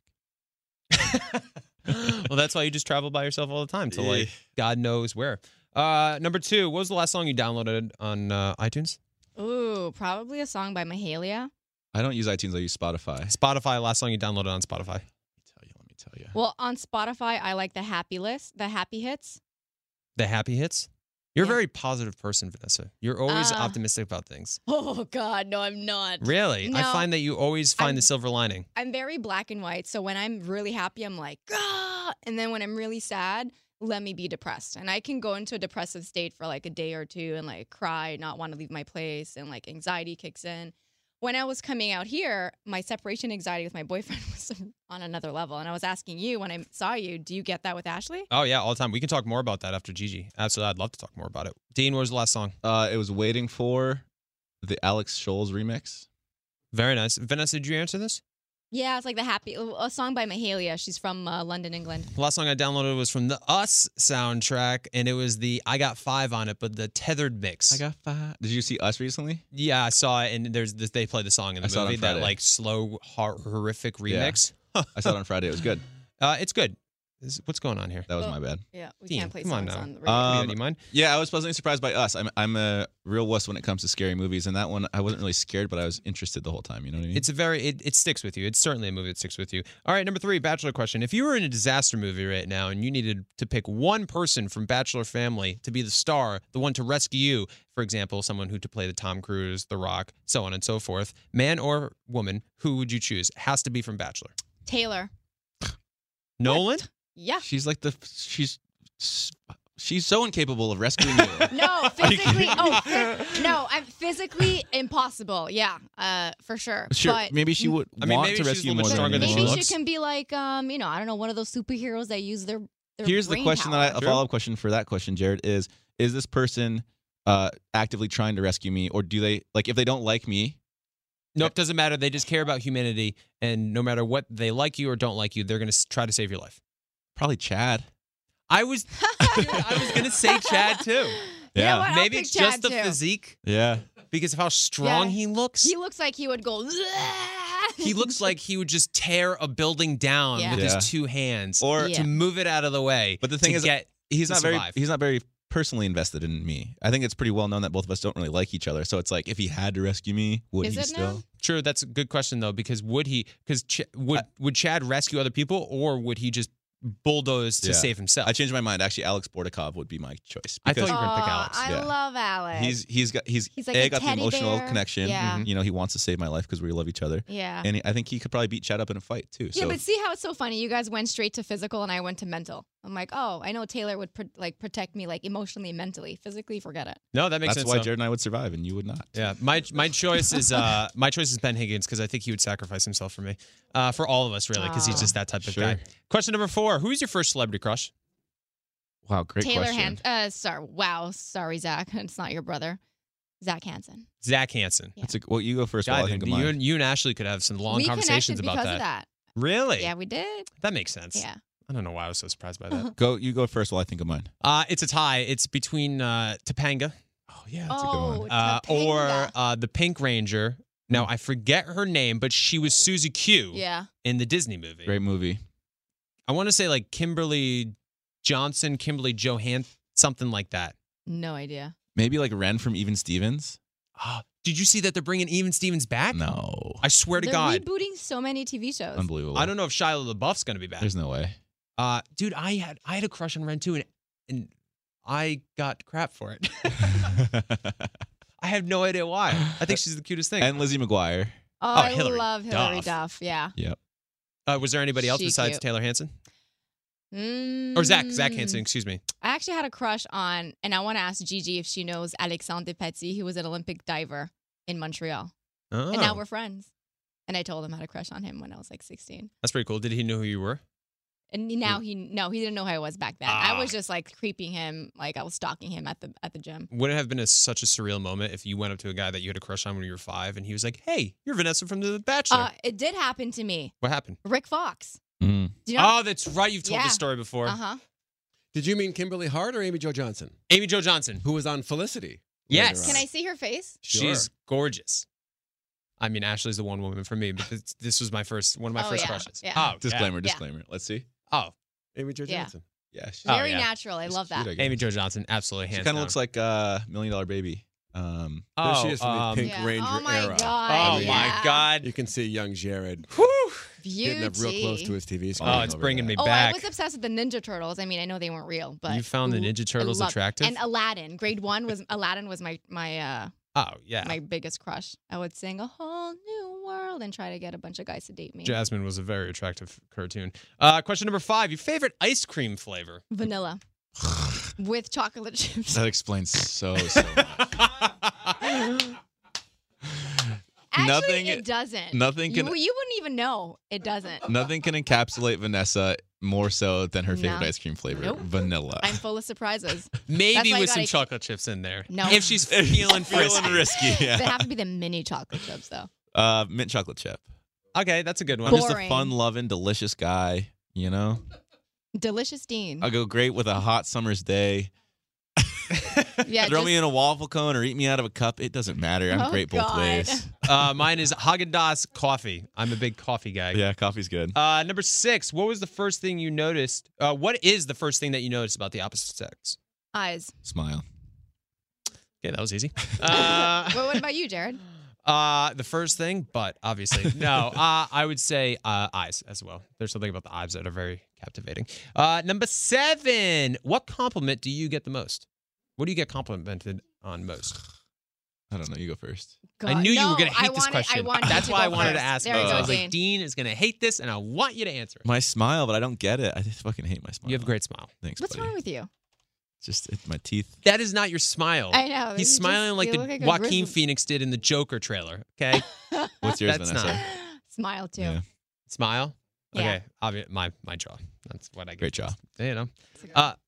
Well, that's why you just travel by yourself all the time to like Yeah. God knows where. Number 2, what was the last song you downloaded on iTunes? Ooh, probably a song by Mahalia. I don't use iTunes. I use Spotify. Spotify, last song you downloaded on Spotify. Let me tell you. Well, on Spotify, I like the happy hits. The happy hits? You're a Yeah. very positive person, Vanessa. You're always Uh, optimistic about things. Oh God, no, I'm not. Really? I No. find that you always find I'm- the silver lining. I'm very black and white. So when I'm really happy, I'm like, ah! And then when I'm really sad, let me be depressed. And I can go into a depressive state for like a day or two and like cry, not want to leave my place, and like anxiety kicks in. When I was coming out here, my separation anxiety with my boyfriend was on another level. And I was asking you when I saw you, do you get that with Ashley? Oh, yeah, all the time. We can talk more about that after Gigi. Absolutely. I'd love to talk more about it. Dean, what was the last song? It was Waiting For, the Alex Scholes remix. Very nice. Vanessa, did you answer this? Yeah, it's like a song by Mahalia. She's from London, England. The last song I downloaded was from the Us soundtrack, and it was the I Got 5 on it, but the tethered mix. I got 5. Did you see Us recently? Yeah, I saw it, and there's this, they play the song in I the saw it on movie, that Friday. like slow, horrific remix. I saw it on Friday. It was good. It's good. What's going on here? That was my bad. Yeah, we Dean, can't play come on songs now. on the radio. Do you mind? Yeah, I was pleasantly surprised by Us. I'm a real wuss when it comes to scary movies, and that one I wasn't really scared, but I was interested the whole time. You know what I mean? It's it sticks with you. It's certainly a movie that sticks with you. All right, number 3, Bachelor question. If you were in a disaster movie right now and you needed to pick one person from Bachelor family to be the star, the one to rescue you, for example, someone who to play the Tom Cruise, The Rock, so on and so forth, man or woman, who would you choose? Has to be from Bachelor. Taylor. Nolan? Yeah. she's like she's so incapable of rescuing you. No, physically. I'm physically impossible. Yeah, for sure. Sure, But maybe she would I mean, want maybe to she's a rescue little more bit stronger than than she anyone maybe else. she can be like, I don't know, one of those superheroes that use their Here's the brain question power. a follow-up question for that question, Jared, is this person actively trying to rescue me, or do they, like, if they don't like me? Nope, doesn't matter. They just care about humanity, and no matter what they like you or don't like you, they're going to try to save your life. Probably Chad. I was going to say Chad too. You know Yeah. what? I'll Maybe pick it's just Chad, the too. physique Yeah. because of how strong Yeah. he looks. He looks like he would go. He looks like he would just tear a building down Yeah. with Yeah. his 2 hands Or- to move it out of the way. But the thing to is, get he's to not survive. very personally invested in me. I think it's pretty well known that both of us don't really like each other. So it's like, if he had to rescue me, would Is he it still? now? True, that's a good question though, because would he? Because would Chad rescue other people, or would he just bulldoze to Yeah. save himself? I changed my mind. Actually, Alex Bordakov would be my choice. I thought because you were gonna pick Aw, Alex. I Yeah. love Alex. he's got like a got the teddy emotional bear. connection. Yeah. You know, he wants to save my life because we love each other. Yeah. And I think he could probably beat Chad up in a fight too. Yeah, So but see how it's so funny. You guys went straight to physical, and I went to mental. I'm like, oh, I know Taylor would protect me like emotionally, mentally, physically. Forget it. No, that makes that's sense. why though. Jared and I would survive and you would not. Yeah, my choice is Ben Higgins because I think he would sacrifice himself for me, for all of us really, because he's just that type of Sure. guy. Question number 4: Who's your first celebrity crush? Wow, great Taylor question. sorry, Zach. It's not your brother. Zach Hansen. Zach Hansen. Yeah. Well, you go first. While I God, think of you, mine. you and Ashley could have some long We conversations connected about because that. of that. Really? Yeah, we did. That makes sense. Yeah. I don't know why I was so surprised by that. You go first while I think of mine. It's a tie. It's between Topanga Oh yeah, that's a good one. or Topanga. the Pink Ranger. Now, I forget her name, but she was Susie Q Yeah. in the Disney movie. Great movie. I want to say like Kimberly Johnson, Kimberly Johan, something like that. No idea. Maybe like Ren from Even Stevens. Did you see that they're bringing Even Stevens back? No, I swear to They're God. rebooting so many TV shows. unbelievable. I don't know if Shia LaBeouf's going to be back. There's no way. Dude, I had a crush on Ren too, and I got crap for it. I have no idea why. I think she's the cutest thing. And Lizzie McGuire. Oh, Oh, I Hillary love Hillary Duff. Duff. Yeah. Yep. Was there anybody else She besides cute. Taylor Hansen? Or Zach Hansen, Mm. excuse me. I actually had a crush on, and I want to ask Gigi if she knows Alexandre Petit. He was an Olympic diver in Montreal. Oh, And now we're friends. And I told him I had a crush on him when I was like 16. that's pretty cool. Did he know who you were? And now he didn't know who I was back then. I was just like creeping him, like I was stalking him at the gym. Would it have been such a surreal moment if you went up to a guy that you had a crush on when you were 5 and he was like, "Hey, you're Vanessa from The Bachelor." It did happen to me. What happened? Rick Fox. Mm. Do you know? Oh, that's right. You've told Yeah. this story before. Uh-huh. Did you mean Kimberly Hart or Amy Jo Johnson, Amy Jo Johnson. who was on Felicity? Yes. later Can on? I see her face? She's Sure. gorgeous. I mean, Ashley's the one woman for me, but this was one of my Oh, first yeah. crushes. Yeah. Oh, Disclaimer. Let's see. Oh, Amy Jo Yeah. Johnson. Yeah. She Oh, Very yeah. natural. I love that. Amy Jo Johnson, absolutely hands kind of down. looks like $1 Million Baby. There she is from the Pink Yeah. Ranger Oh my era. God. Oh yeah. my God. You can see young Jared Beauty. getting up real close to his TV screen. Oh, it's bringing me Oh, back. I was obsessed with the Ninja Turtles. I mean, I know they weren't real, but You found the ooh, Ninja I Turtles loved- attractive? And Aladdin. Grade 1 was Aladdin was my Oh, yeah. my biggest crush. I would sing a whole new world and try to get a bunch of guys to date me. Jasmine was a very attractive cartoon. Question number 5. Your favorite ice cream flavor? Vanilla with chocolate chips. That explains so much. Actually, nothing- it doesn't. nothing can- You wouldn't even know. It doesn't. Nothing can encapsulate Vanessa more so than her favorite No. ice cream flavor, Nope. vanilla. I'm full of surprises. Maybe That's why you with some gotta- chocolate chips in there. No. If she's feeling frisky. Feeling risky, They yeah. have to be the mini chocolate chips, though. Mint chocolate chip. Okay, that's a good one. Boring. Just a fun-loving, delicious guy, you know? Delicious Dean. I'll go great with a hot summer's day. Yeah, Throw just- me in a waffle cone or eat me out of a cup. It doesn't matter. I'm Oh, great both God. ways. Mine is Haagen-Dazs coffee. I'm a big coffee guy. Yeah, coffee's good. Number 6, what was the first thing you noticed? What is the first thing that you noticed about the opposite sex? Eyes. Smile. Okay, that was easy. Well, what about you, Jared? The first thing, but obviously. No, I would say eyes as well. There's something about the eyes that are very captivating. Number 7, what compliment do you get the most? What do you get complimented on most? I don't know. You go first. I knew you were going to hate this I question. wanted That's to why I go wanted to first. ask There you. you I go, was like, Dean. Dean is going to hate this, and I want you to answer it. My smile, but I don't get it. I just fucking hate my smile. You have a great smile. Thanks, What's buddy. wrong with you? Just my teeth. That is not your smile. I know. He's You smiling just- like you the look like a Joaquin grizzly. Phoenix did in the Joker trailer. Okay, What's yours, That's Vanessa? not- Smile too. Yeah. smile. Yeah. Okay, my jaw. That's what I get. Great jaw. You know. That's a good one.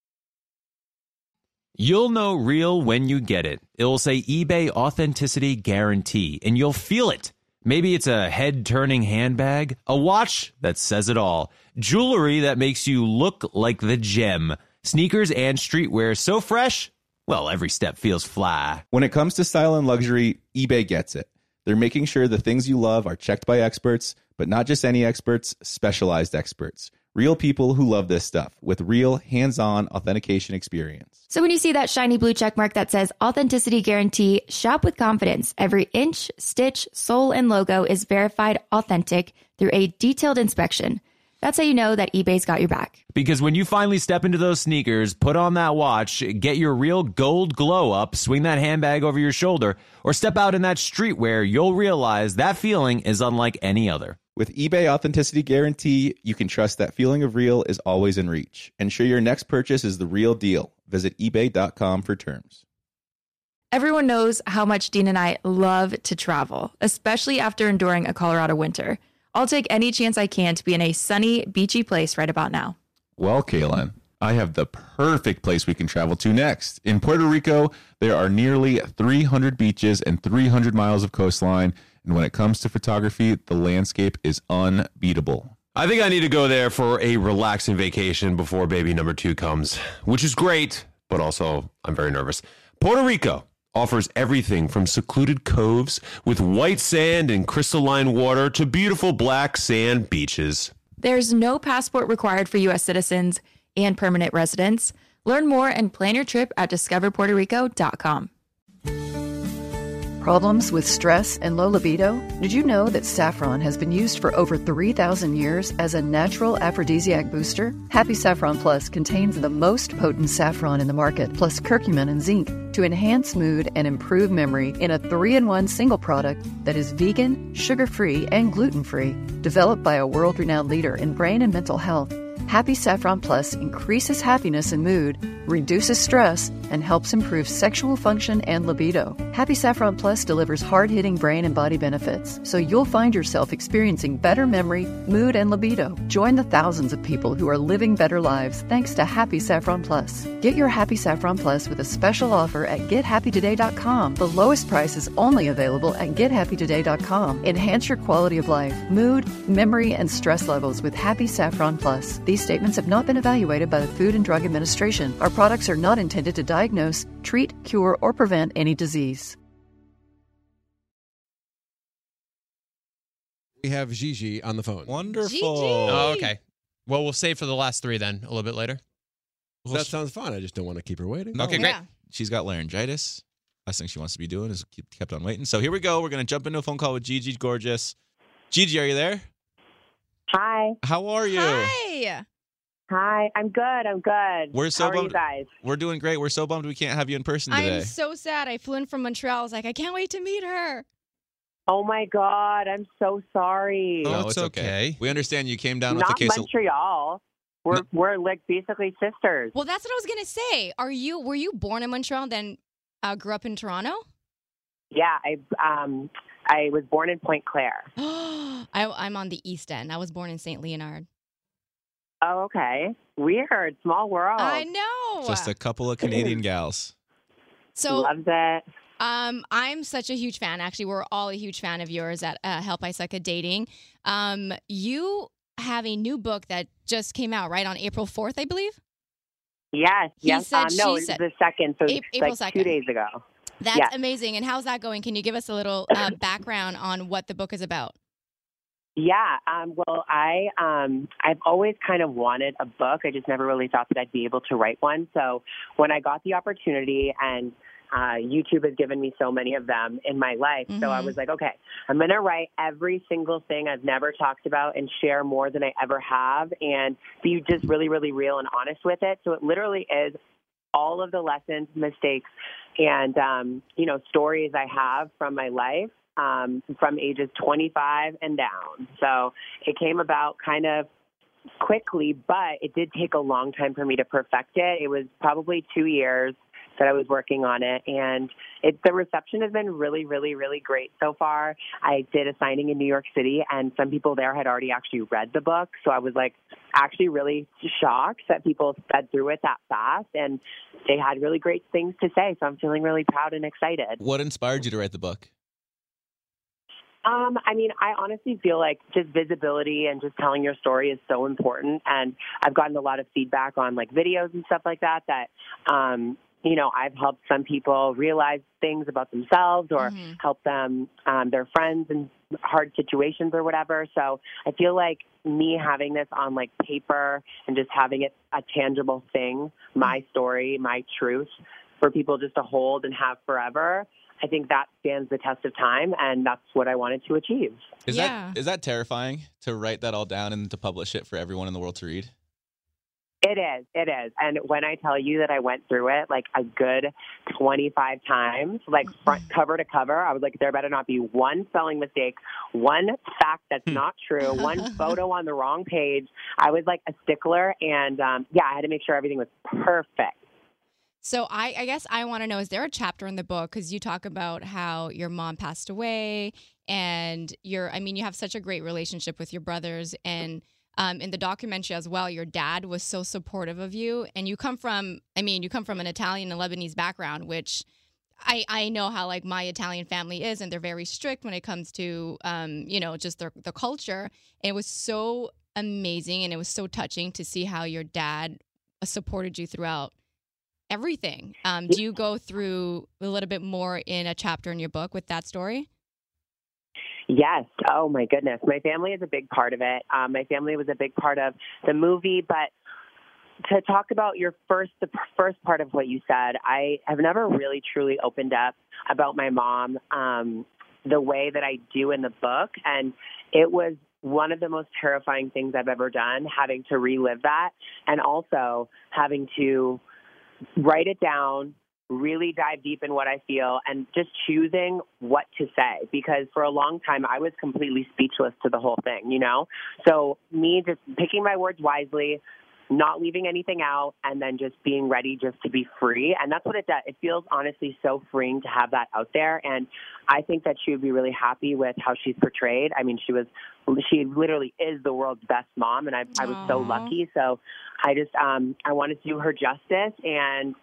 You'll know real when you get it. It'll say eBay Authenticity Guarantee, and you'll feel it. Maybe it's a head-turning handbag, a watch that says it all, jewelry that makes you look like the gem, sneakers and streetwear so fresh, well, every step feels fly. When it comes to style and luxury, eBay gets it. They're making sure the things you love are checked by experts, but not just any experts, specialized experts. Real people who love this stuff with real hands-on authentication experience. So when you see that shiny blue check mark that says Authenticity Guarantee, shop with confidence. Every inch, stitch, sole, and logo is verified authentic through a detailed inspection. That's how you know that eBay's got your back. Because when you finally step into those sneakers, put on that watch, get your real gold glow up, swing that handbag over your shoulder, or step out in that streetwear, you'll realize that feeling is unlike any other. With eBay Authenticity Guarantee, you can trust that feeling of real is always in reach. Ensure your next purchase is the real deal. Visit ebay.com for terms. Everyone knows how much Dean and I love to travel, especially after enduring a Colorado winter. I'll take any chance I can to be in a sunny, beachy place right about now. Well, Kaylin, I have the perfect place we can travel to next. In Puerto Rico, there are nearly 300 beaches and 300 miles of coastline. And when it comes to photography, the landscape is unbeatable. I think I need to go there for a relaxing vacation before baby number 2 comes, which is great, but also I'm very nervous. Puerto Rico offers everything from secluded coves with white sand and crystalline water to beautiful black sand beaches. There's no passport required for U.S. citizens and permanent residents. Learn more and plan your trip at discoverpuertorico.com. Problems with stress and low libido? Did you know that saffron has been used for over 3,000 years as a natural aphrodisiac booster? Happy Saffron Plus contains the most potent saffron in the market, plus curcumin and zinc, to enhance mood and improve memory in a 3-in-1 single product that is vegan, sugar-free, and gluten-free. Developed by a world-renowned leader in brain and mental health, Happy Saffron Plus increases happiness and mood, reduces stress, and helps improve sexual function and libido. Happy Saffron Plus delivers hard-hitting brain and body benefits, so you'll find yourself experiencing better memory, mood, and libido. Join the thousands of people who are living better lives thanks to Happy Saffron Plus. Get your Happy Saffron Plus with a special offer at GetHappyToday.com. The lowest price is only available at GetHappyToday.com. Enhance your quality of life, mood, memory, and stress levels with Happy Saffron Plus. These statements have not been evaluated by the Food and Drug Administration. Our products are not intended to diagnose, treat, cure, or prevent any disease. We have Gigi on the phone. Wonderful. Gigi. Oh, okay. Well, we'll save for the last 3 then, a little bit later. That sounds fun. I just don't want to keep her waiting. Okay, great. Yeah. She's got laryngitis. Last thing she wants to be doing is keep kept on waiting. So here we go. We're going to jump into a phone call with Gigi Gorgeous. Gigi, are you there? Hi. How are you? Hi. Hi. I'm good. I'm good. We're so How are you bummed. guys? We're doing great. We're so bummed we can't have you in person today. I'm so sad. I flew in from Montreal. I was like, I can't wait to meet her. Oh my God. I'm so sorry. Oh, No, it's it's okay. We understand you came down with the Not case of Montreal. We're like basically sisters. Well, that's what I was gonna say. Were you born in Montreal and then grew up in Toronto? Yeah. I was born in Pointe Claire. I'm on the East End. I was born in St. Leonard. Oh, okay. Weird. Small world. I know. just a couple of Canadian gals. So Loves it. I'm such a huge fan. Actually, we're all a huge fan of yours at Help I Suck at Dating. You have a new book that just came out, right, on April 4th, I believe? Yes. He Yes. said, No, she it's said. the second. So April like 2nd. 2 days ago. That's Yes. amazing. And how's that going? Can you give us a little background on what the book is about? Yeah. Well, I've always kind of wanted a book. I just never really thought that I'd be able to write one. So when I got the opportunity, and YouTube has given me so many of them in my life, so I was like, okay, I'm going to write every single thing I've never talked about and share more than I ever have, and be just really, really real and honest with it. So it literally is all of the lessons, mistakes, and stories I have from my life. From ages 25 and down. So it came about kind of quickly, but it did take a long time for me to perfect it. It was probably 2 years that I was working on it, and the reception has been really, really, really great so far. I did a signing in New York City, and some people there had already actually read the book, so I was like actually really shocked that people sped through it that fast, and they had really great things to say, so I'm feeling really proud and excited. What inspired you to write the book? I honestly feel like just visibility and just telling your story is so important. And I've gotten a lot of feedback on like videos and stuff like that, I've helped some people realize things about themselves or help them, their friends in hard situations or whatever. So I feel like me having this on like paper and just having it a tangible thing, my story, my truth for people just to hold and have forever, I think that stands the test of time, and that's what I wanted to achieve. Is that terrifying to write that all down and to publish it for everyone in the world to read? It is. And when I tell you that I went through it like a good 25 times, like front cover to cover, I was like, there better not be one spelling mistake, one fact that's not true, one photo on the wrong page. I was like a stickler, and I had to make sure everything was perfect. So I guess I want to know, is there a chapter in the book, because you talk about how your mom passed away and you have such a great relationship with your brothers, and in the documentary as well, your dad was so supportive of you, and you come from an Italian and Lebanese background, which I know how like my Italian family is, and they're very strict when it comes to just the culture. And it was so amazing, and it was so touching to see how your dad supported you throughout everything. Do you go through a little bit more in a chapter in your book with that story? Yes. Oh, my goodness. My family is a big part of it. My family was a big part of the movie. But to talk about the first part of what you said, I have never really truly opened up about my mom the way that I do in the book. And it was one of the most terrifying things I've ever done, having to relive that, and also having to write it down, really dive deep in what I feel, and just choosing what to say, because for a long time I was completely speechless to the whole thing, So me just picking my words wisely, not leaving anything out, and then just being ready just to be free. And that's what it does. It feels honestly so freeing to have that out there. And I think that she would be really happy with how she's portrayed. I mean, she literally is the world's best mom, and I was so lucky. So I just, I wanted to do her justice, and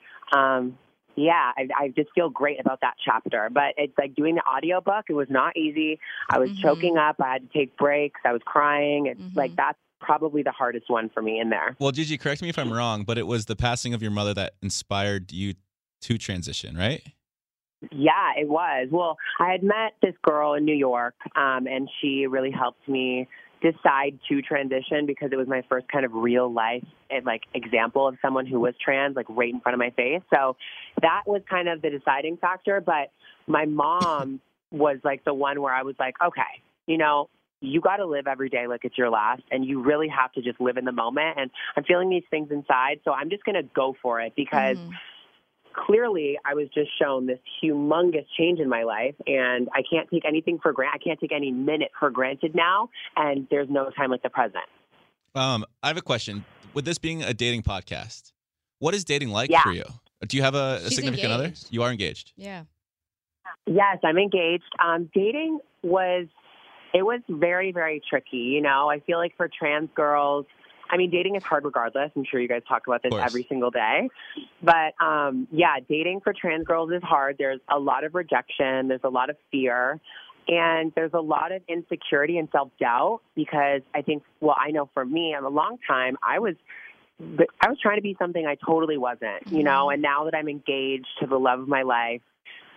I just feel great about that chapter. But it's like doing the audiobook, it was not easy. I was choking up. I had to take breaks. I was crying. It's like, that's probably the hardest one for me in there. Well, Gigi, correct me if I'm wrong, but it was the passing of your mother that inspired you to transition, right? Yeah, it was. Well, I had met this girl in New York, and she really helped me decide to transition, because it was my first kind of real life example of someone who was trans, right in front of my face. So that was kind of the deciding factor. But my mom was the one where I was like, okay, you got to live every day like it's your last, and you really have to just live in the moment. And I'm feeling these things inside, so I'm just going to go for it, because clearly I was just shown this humongous change in my life, and I can't take anything for granted. I can't take any minute for granted now, and there's no time like the present. I have a question. With this being a dating podcast, what is dating like for you? Do you have a significant other? You are engaged. Yeah. Yes, I'm engaged. Dating was very, very tricky. I feel like for trans girls, dating is hard regardless. I'm sure you guys talk about this every single day. But, dating for trans girls is hard. There's a lot of rejection. There's a lot of fear. And there's a lot of insecurity and self-doubt, because I know for me, a long time, I was trying to be something I totally wasn't, and now that I'm engaged to the love of my life,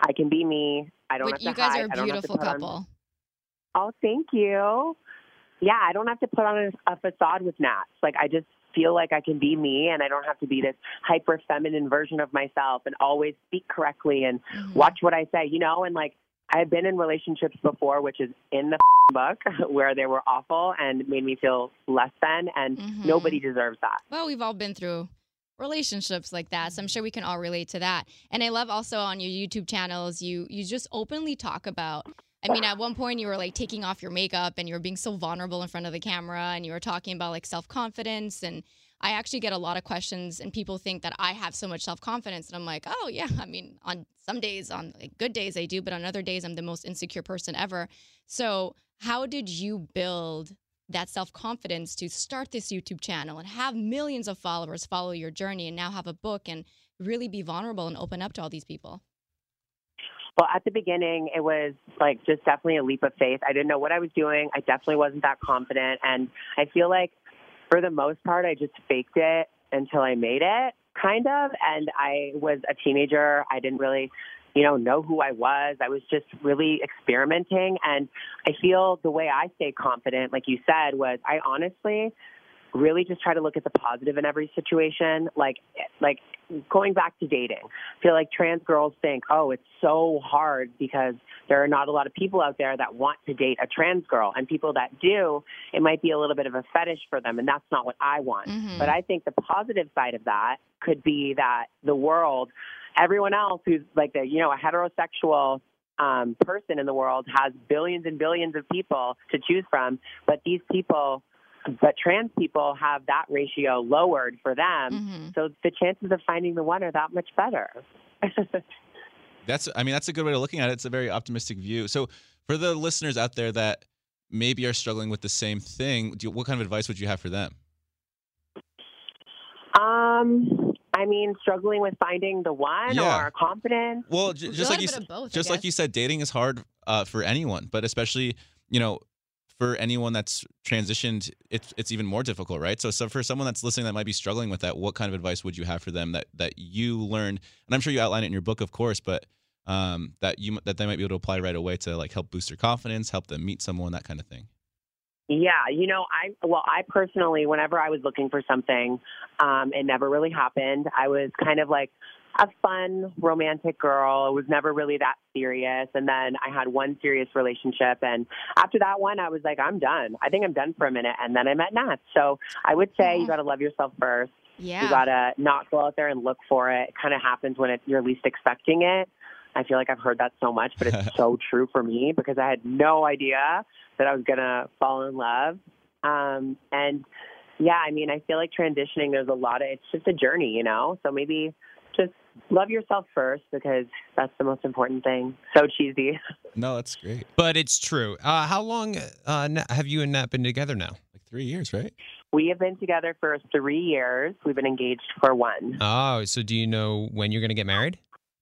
I can be me. I don't have to You guys hide. are I a don't have to beautiful put on- couple. Oh, thank you. Yeah, I don't have to put on a facade with Nats. Like, I just feel like I can be me, and I don't have to be this hyper feminine version of myself and always speak correctly and watch what I say, and like, I've been in relationships before, which is in the book, where they were awful and made me feel less than, and nobody deserves that. Well, we've all been through relationships like that, so I'm sure we can all relate to that. And I love also on your YouTube channels, you just openly talk about, I mean, at one point you were like taking off your makeup and you were being so vulnerable in front of the camera, and you were talking about like self-confidence. And I actually get a lot of questions, and people think that I have so much self-confidence, and I'm like, oh yeah, I mean, on some days, on like good days I do, but on other days I'm the most insecure person ever. So how did you build that self-confidence to start this YouTube channel and have millions of followers follow your journey, and now have a book and really be vulnerable and open up to all these people? Well, at the beginning, it was like just definitely a leap of faith. I didn't know what I was doing. I definitely wasn't that confident. And I feel like for the most part, I just faked it until I made it, kind of. And I was a teenager. I didn't really, know who I was. I was just really experimenting. And I feel the way I stay confident, like you said, was I honestly really just try to look at the positive in every situation. Like going back to dating, I feel like trans girls think, oh, it's so hard because there are not a lot of people out there that want to date a trans girl. And people that do, it might be a little bit of a fetish for them. And that's not what I want. But I think the positive side of that could be that the world, everyone else who's like a heterosexual person in the world has billions and billions of people to choose from. But trans people have that ratio lowered for them. So the chances of finding the one are that much better. That's a good way of looking at it. It's a very optimistic view. So for the listeners out there that maybe are struggling with the same thing, what kind of advice would you have for them? Struggling with finding the one or confidence. Well, just like you said, dating is hard for anyone, but especially, for anyone that's transitioned, it's even more difficult, right? So for someone that's listening that might be struggling with that, what kind of advice would you have for them that you learned? And I'm sure you outline it in your book, of course, but that they might be able to apply right away to like help boost their confidence, help them meet someone, that kind of thing. Yeah, I personally, whenever I was looking for something, it never really happened. I was kind of like a fun, romantic girl. It was never really that serious. And then I had one serious relationship. And after that one, I was like, I'm done. I think I'm done for a minute. And then I met Nats. So I would say you got to love yourself first. Yeah. You got to not go out there and look for it. It kind of happens when you're least expecting it. I feel like I've heard that so much, but it's so true for me because I had no idea that I was going to fall in love. And yeah, I feel like transitioning, it's just a journey, So maybe just love yourself first because that's the most important thing. So cheesy. No, that's great. But it's true. How long have you and Nat been together now? Like 3 years, right? We have been together for 3 years. We've been engaged for 1. Oh, so do you know when you're going to get married?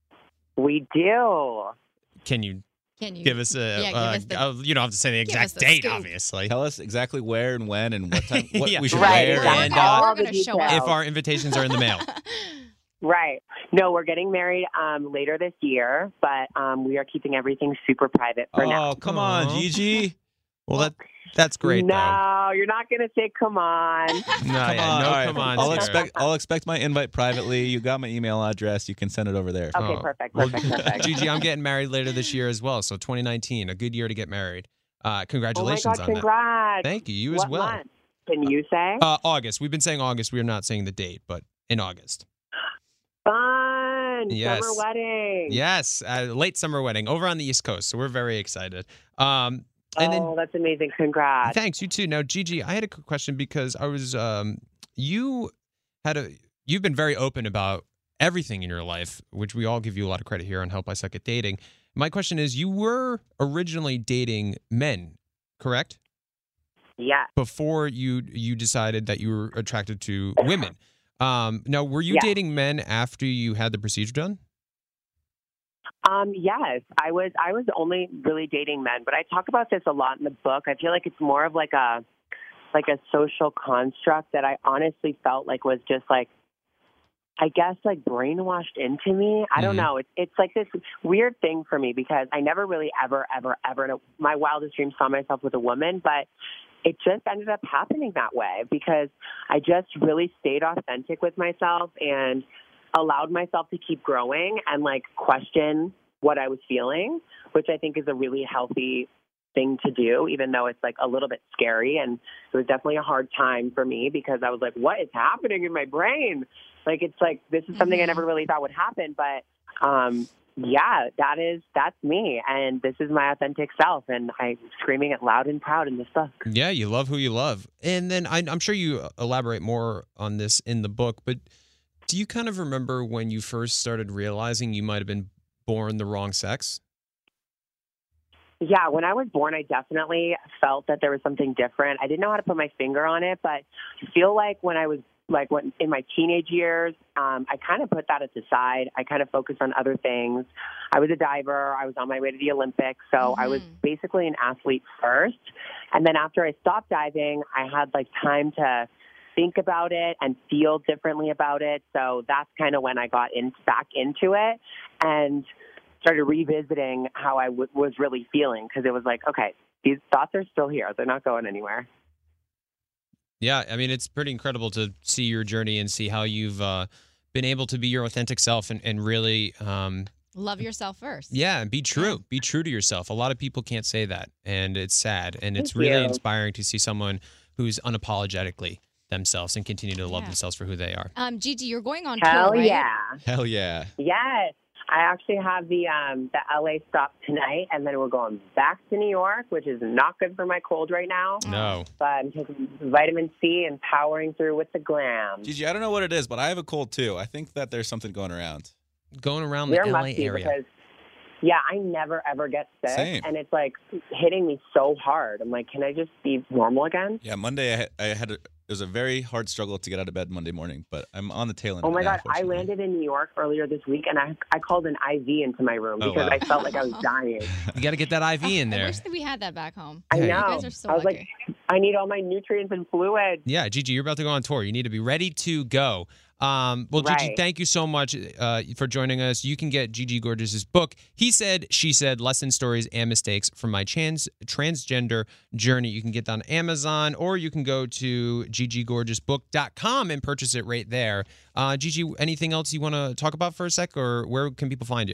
We do. Can you give us you don't have to say the exact date, obviously. Tell us exactly where and when and what time, what we should right, wear. Exactly. And we're going to show up. If our invitations are in the mail. Right. No, we're getting married later this year, but we are keeping everything super private for now. Oh, come on, Gigi. Well, that's great, No, you're not going to say come on. Come on. I'll expect my invite privately. You got my email address. You can send it over there. Okay, perfect. Gigi, I'm getting married later this year as well, so 2019, a good year to get married. Congratulations on that. Congrats. Thank you. You what as well. Month? Can you say? August. We've been saying August. We are not saying the date, but in August. Fun. Yes. Summer wedding. Yes. Late summer wedding over on the East Coast, so we're very excited. That's amazing. Congrats. Thanks. You too. Now, Gigi, I had a quick question because I was you've been very open about everything in your life, which we all give you a lot of credit here on Help I Suck at Dating. My question is, you were originally dating men, correct? Yeah. Before you decided that you were attracted to women. Now, were you dating men after you had the procedure done? Yes, I was only really dating men, but I talk about this a lot in the book. I feel like it's more of like a social construct that I honestly felt like was just like, I guess, like, brainwashed into me. I don't know. It's like this weird thing for me because I never really ever in my wildest dreams saw myself with a woman, but it just ended up happening that way because I just really stayed authentic with myself and allowed myself to keep growing and, like, question what I was feeling, which I think is a really healthy thing to do, even though it's, like, a little bit scary. And it was definitely a hard time for me because I was like, what is happening in my brain? Like, it's like, this is something I never really thought would happen. But, yeah, that's me. And this is my authentic self. And I'm screaming it loud and proud in this book. Yeah, you love who you love. And then I'm sure you elaborate more on this in the book, but do you kind of remember when you first started realizing you might have been born the wrong sex? Yeah, when I was born, I definitely felt that there was something different. I didn't know how to put my finger on it, but I feel like when I was in my teenage years, I kind of put that at the side. I kind of focused on other things. I was a diver. I was on my way to the Olympics. So I was basically an athlete first. And then after I stopped diving, I had like time to think about it and feel differently about it. So that's kind of when I got back into it and started revisiting how I was really feeling, because it was like, okay, these thoughts are still here. They're not going anywhere. Yeah, I mean, it's pretty incredible to see your journey and see how you've been able to be your authentic self and really love yourself first. Yeah, and be true. Be true to yourself. A lot of people can't say that, and it's sad. And it's really inspiring to see someone who's unapologetically themselves and continue to love themselves for who they are. Gigi, you're going on Hell tour, right? yeah. Hell yeah. Yes. I actually have the LA stop tonight, and then we're going back to New York, which is not good for my cold right now. No. But I'm taking vitamin C and powering through with the glam. Gigi, I don't know what it is, but I have a cold too. I think that there's something going around. Going around the LA area. Because, yeah, I never, ever get sick. Same. And it's like hitting me so hard. I'm like, can I just be normal again? Yeah, Monday it was a very hard struggle to get out of bed Monday morning, but I'm on the tail end. Oh my God, I landed in New York earlier this week, and I called an IV into my room because I felt like I was dying. You got to get that IV in there. I wish that we had that back home. I know. You guys are so I was lucky. like, I need all my nutrients and fluids. Yeah, Gigi, you're about to go on tour. You need to be ready to go. Well, Gigi, Right. thank you so much for joining us. You can get Gigi Gorgeous's book, He Said, She Said, Lessons, Stories, and Mistakes from My Transgender Journey. You can get that on Amazon, or you can go to gigigorgeousbook.com and purchase it right there. Gigi, anything else you want to talk about for a sec, or where can people find you?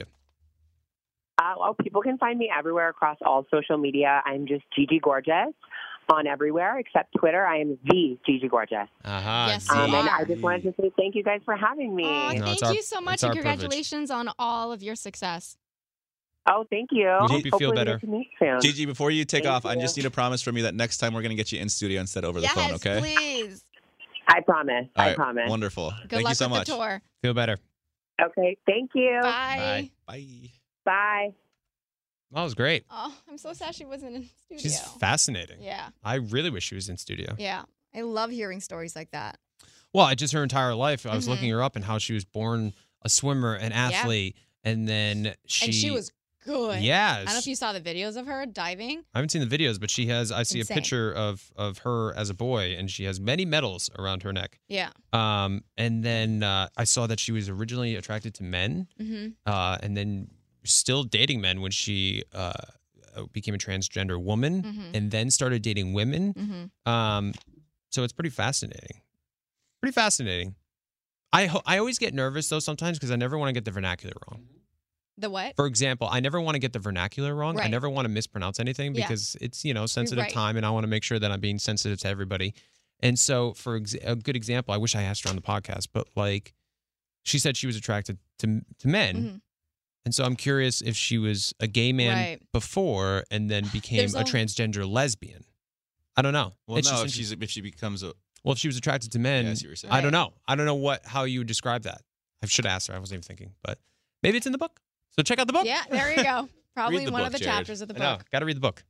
Well, people can find me everywhere across all social media. I'm just Gigi Gorgeous on everywhere except Twitter. I am the Gigi Gorgeous. Yes, And you are. I just wanted to say thank you guys for having me. Thank you so much, and congratulations on all of your success. Oh, thank you. We hope you feel Hopefully we better. get to meet soon. Gigi, before you take Thank off, I you. just need a promise from you that next time we're going to get you in studio instead over the phone, okay? Please. I promise. All I right, promise. Wonderful. Good Thank luck you so with much. the tour. Feel better. Okay, thank you. Bye. Bye. Bye. That was great. Oh, I'm so sad she wasn't in studio. She's fascinating. Yeah. I really wish she was in studio. Yeah. I love hearing stories like that. Well, just her entire life. I was looking her up and how she was born a swimmer, an athlete, and then And she was good. Yes. I don't know if you saw the videos of her diving. I haven't seen the videos, but she has. I see Insane. a picture of her as a boy, and she has many medals around her neck. Yeah. And then I saw that she was originally attracted to men, and then still dating men when she became a transgender woman, and then started dating women. So it's pretty fascinating. Pretty fascinating. I always get nervous though sometimes because I never want to get the vernacular wrong. The what? For example, I never want to get the vernacular wrong. I Right. never want to mispronounce anything Yeah. because it's, sensitive right. time, and I want to make sure that I'm being sensitive to everybody. And so for a good example, I wish I asked her on the podcast, but like she said she was attracted to men. And so I'm curious if she was a gay man Right. before and then became There's a transgender lesbian. I don't know. Well, It's no, just if she becomes a... well, if she was attracted to men, Yeah, I see what you're saying. I don't know. I don't know how you would describe that. I should have asked her. I wasn't even thinking, but maybe it's in the book. So check out the book. Yeah, there you go. Probably the one book, of the Jared. chapters of the I know. book. Got to read the book.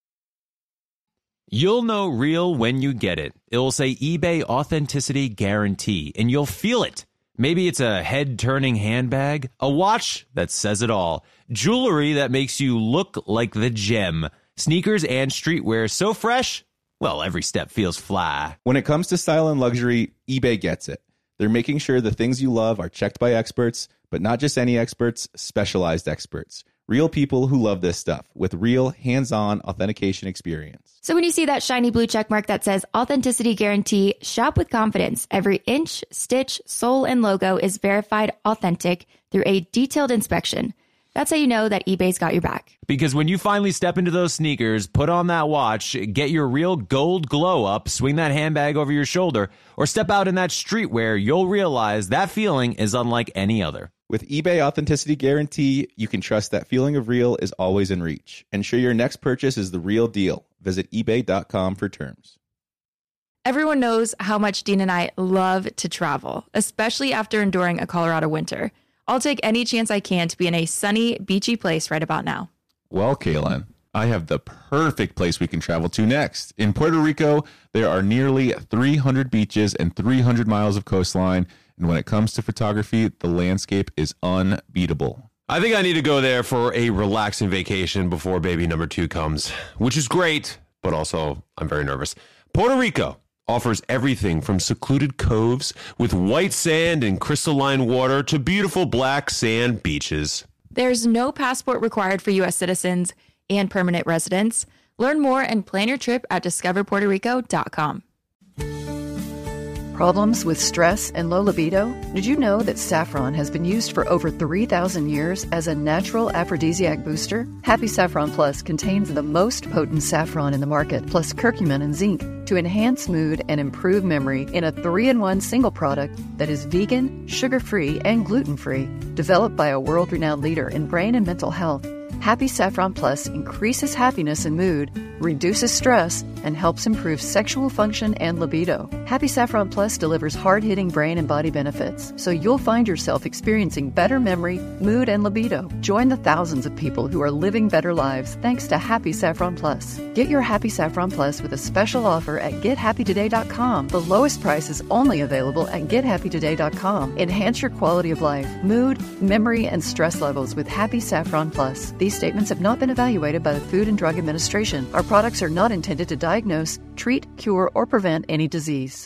You'll know real when you get it. It'll say eBay Authenticity Guarantee, and you'll feel it. Maybe it's a head-turning handbag, a watch that says it all, jewelry that makes you look like the gem, sneakers and streetwear so fresh, well, every step feels fly. When it comes to style and luxury, eBay gets it. They're making sure the things you love are checked by experts, but not just any experts, specialized experts. Real people who love this stuff with real hands-on authentication experience. So when you see that shiny blue check mark that says Authenticity Guarantee, shop with confidence. Every inch, stitch, sole, and logo is verified authentic through a detailed inspection. That's how you know that eBay's got your back. Because when you finally step into those sneakers, put on that watch, get your real gold glow up, swing that handbag over your shoulder, or step out in that streetwear, you'll realize that feeling is unlike any other. With eBay Authenticity Guarantee, you can trust that feeling of real is always in reach. Ensure your next purchase is the real deal. Visit ebay.com for terms. Everyone knows how much Dean and I love to travel, especially after enduring a Colorado winter. I'll take any chance I can to be in a sunny, beachy place right about now. Well, Kaylin, I have the perfect place we can travel to next. In Puerto Rico, there are nearly 300 beaches and 300 miles of coastline. And when it comes to photography, the landscape is unbeatable. I think I need to go there for a relaxing vacation before baby number 2 comes, which is great, but also I'm very nervous. Puerto Rico offers everything from secluded coves with white sand and crystalline water to beautiful black sand beaches. There's no passport required for U.S. citizens and permanent residents. Learn more and plan your trip at discoverpuertorico.com. Problems with stress and low libido? Did you know that saffron has been used for over 3,000 years as a natural aphrodisiac booster? Happy Saffron Plus contains the most potent saffron in the market, plus curcumin and zinc, to enhance mood and improve memory in a 3-in-1 single product that is vegan, sugar-free, and gluten-free. Developed by a world-renowned leader in brain and mental health, Happy Saffron Plus increases happiness and mood, reduces stress, and helps improve sexual function and libido. Happy Saffron Plus delivers hard-hitting brain and body benefits, so you'll find yourself experiencing better memory, mood, and libido. Join the thousands of people who are living better lives thanks to Happy Saffron Plus. Get your Happy Saffron Plus with a special offer at GetHappyToday.com. The lowest price is only available at GetHappyToday.com. Enhance your quality of life, mood, memory, and stress levels with Happy Saffron Plus. These statements have not been evaluated by the Food and Drug Administration. Our products are not intended to diagnose, treat, cure, or prevent any disease.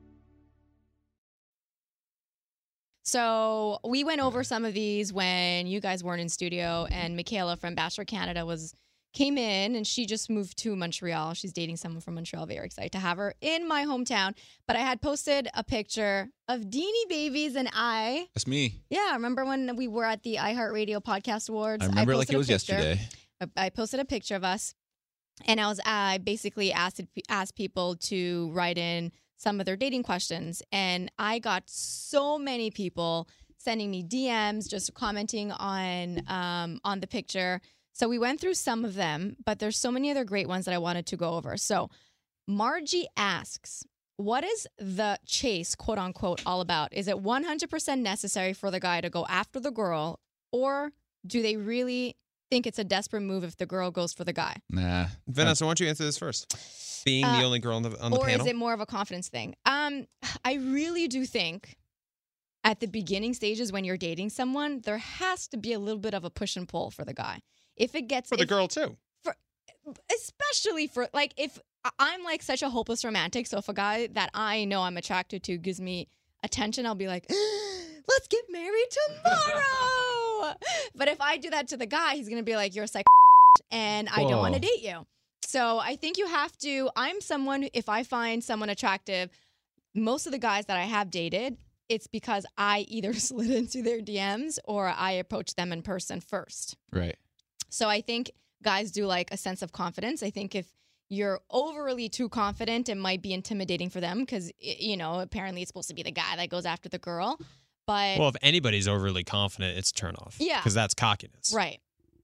So we went over some of these when you guys weren't in studio, and Michaela from Bachelor Canada came in, and she just moved to Montreal. She's dating someone from Montreal. Very excited to have her in my hometown. But I had posted a picture of Deanie Babies and I. That's me. Yeah, remember when we were at the iHeartRadio Podcast Awards? I remember it like it was yesterday. I posted a picture of us, and I basically asked people to write in some of their dating questions, and I got so many people sending me DMs, just commenting on the picture. So we went through some of them, but there's so many other great ones that I wanted to go over. So Margie asks, what is the chase, quote unquote, all about? Is it 100% necessary for the guy to go after the girl, or do they really think it's a desperate move if the girl goes for the guy? Nah. Vanessa, why don't you answer this first? Being the only girl on the panel. Or is it more of a confidence thing? I really do think at the beginning stages when you're dating someone, there has to be a little bit of a push and pull for the guy. If it gets for the girl too, especially for like if I'm like such a hopeless romantic, so if a guy that I know I'm attracted to gives me attention, I'll be like, let's get married tomorrow. But if I do that to the guy, he's gonna be like, you're a psycho, and I don't want to date you. So I think you have to. I'm someone. If I find someone attractive, most of the guys that I have dated, it's because I either slid into their DMs or I approached them in person first. Right. So I think guys do like a sense of confidence. I think if you're overly too confident, it might be intimidating for them because, you know, apparently it's supposed to be the guy that goes after the girl. But well, if anybody's overly confident, it's a turnoff. Yeah. Because that's cockiness. Right.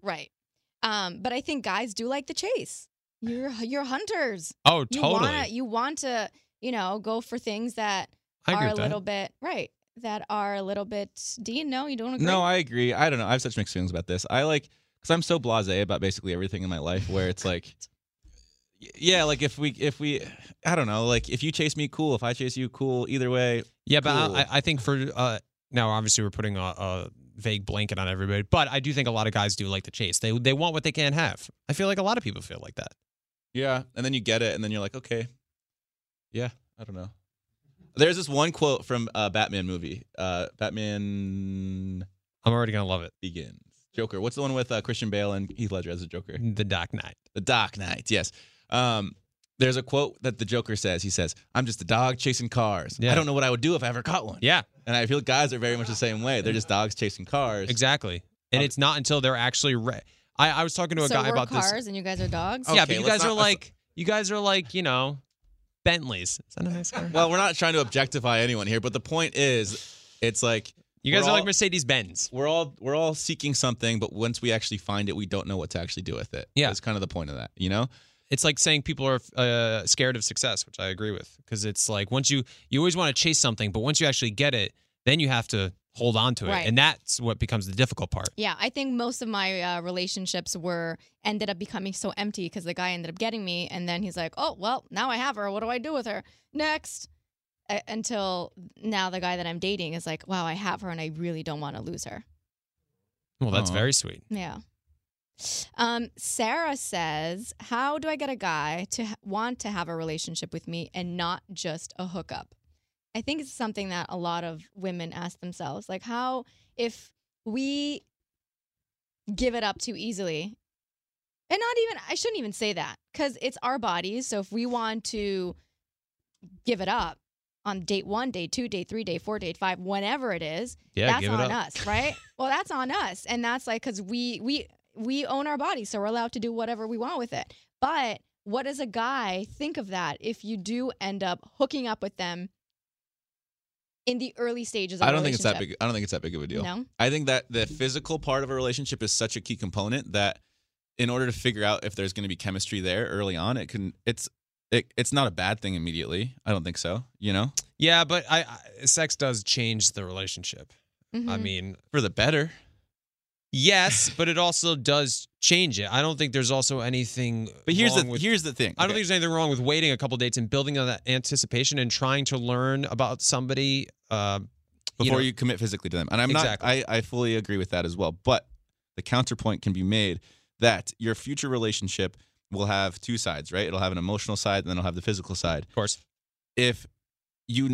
But I think guys do like the chase. You're hunters. Oh, totally. You want to, you know, go for things that are a little bit, right, that are a little bit, Dean, no, you don't agree? No, I agree. I don't know. I have such mixed feelings about this. Because I'm so blasé about basically everything in my life where it's like, yeah, like if we, I don't know, like if you chase me, cool. If I chase you, cool. Either way. Yeah, cool. But I think for, now obviously we're putting a vague blanket on everybody, but I do think a lot of guys do like the chase. They want what they can't have. I feel like a lot of people feel like that. Yeah, and then you get it, and then you're like, okay, yeah, I don't know. There's this one quote from a Batman movie. Batman I'm already going to love it. Begins. Joker. What's the one with Christian Bale and Heath Ledger as a Joker? The Dark Knight. The Dark Knight, yes. There's a quote that the Joker says. He says, I'm just a dog chasing cars. Yeah. I don't know what I would do if I ever caught one. Yeah. And I feel guys are very much the same way. They're just dogs chasing cars. Exactly. And it's not until they're actually I was talking to a guy about this. cars and you guys are dogs? Yeah, but you guys are like, Bentleys. Is that a nice car? Well, we're not trying to objectify anyone here, but the point is, it's like you guys are like Mercedes-Benz. We're all seeking something, but once we actually find it, we don't know what to actually do with it. Yeah. That's kind of the point of that, you know? It's like saying people are scared of success, which I agree with, because it's like once you always want to chase something, but once you actually get it, then you have to hold on to it, Right. and that's what becomes the difficult part. Yeah, I think most of my relationships ended up becoming so empty because the guy ended up getting me, and then he's like, "Oh, well, now I have her. What do I do with her next?" Until now, the guy that I'm dating is like, "Wow, I have her, and I really don't want to lose her." Well, that's very sweet. Yeah. Sarah says, "How do I get a guy to want to have a relationship with me and not just a hookup?" I think it's something that a lot of women ask themselves. Like, how, if we give it up too easily, and I shouldn't even say that because it's our bodies. So if we want to give it up on date 1, date 2, date 3, date 4, date 5, whenever it is, that's on us, right? Well, that's on us. And that's like, because we own our bodies, so we're allowed to do whatever we want with it. But what does a guy think of that if you do end up hooking up with them in the early stages of I a don't think it's that relationship? big. I don't think it's that big of a deal. No? I think that the physical part of a relationship is such a key component that in order to figure out if there's going to be chemistry there early on, it's not a bad thing immediately. I don't think so. You know? Yeah, but sex does change the relationship. Mm-hmm. I mean, for the better. Yes, but it also does change it. I don't think there's also anything. But here's wrong the with, here's the thing. I don't think there's anything wrong with waiting a couple dates and building on that anticipation and trying to learn about somebody before you commit physically to them. And I'm not. Exactly. I fully agree with that as well. But the counterpoint can be made that your future relationship will have two sides, right? It'll have an emotional side, and then it'll have the physical side. Of course. If you,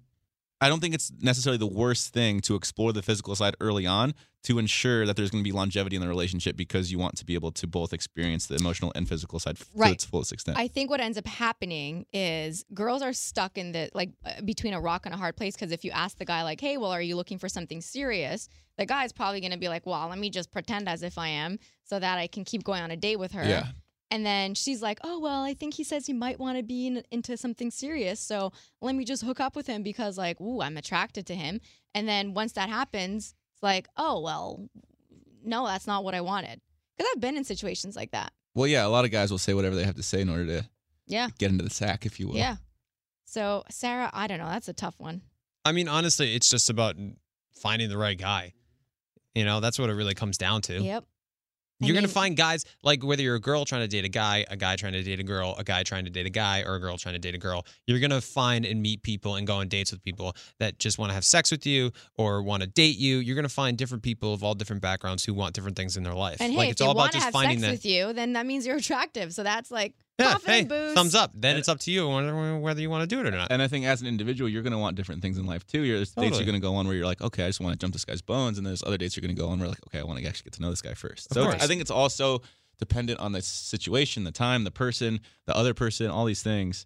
I don't think it's necessarily the worst thing to explore the physical side early on to ensure that there's going to be longevity in the relationship because you want to be able to both experience the emotional and physical side to its fullest extent. I think what ends up happening is girls are stuck in between a rock and a hard place, because if you ask the guy like, "Hey, well, are you looking for something serious?" the guy's probably going to be like, "Well, let me just pretend as if I am so that I can keep going on a date with her." Yeah. And then she's like, "Oh, well, I think he says he might want to be into something serious. So let me just hook up with him because, like, ooh, I'm attracted to him." And then once that happens, it's like, "Oh, well, no, that's not what I wanted." Because I've been in situations like that. Well, yeah, a lot of guys will say whatever they have to say in order to get into the sack, if you will. Yeah. So, Sarah, I don't know. That's a tough one. I mean, honestly, it's just about finding the right guy. You know, that's what it really comes down to. Yep. You're going to find guys, like whether you're a girl trying to date a guy trying to date a girl, a guy trying to date a guy, or a girl trying to date a girl. You're going to find and meet people and go on dates with people that just want to have sex with you or want to date you. You're going to find different people of all different backgrounds who want different things in their life. And hey, like, if it's you all want about to just have finding sex that. with you, then that means you're attractive. So that's like Yeah, confident hey, boost. thumbs up. Then it's up to you whether you want to do it or not. And I think as an individual, you're going to want different things in life too. There's dates you're going to go on where you're like, okay, I just want to jump this guy's bones. And there's other dates you're going to go on where like, okay, I want to actually get to know this guy first. So I think it's also dependent on the situation, the time, the person, the other person, all these things.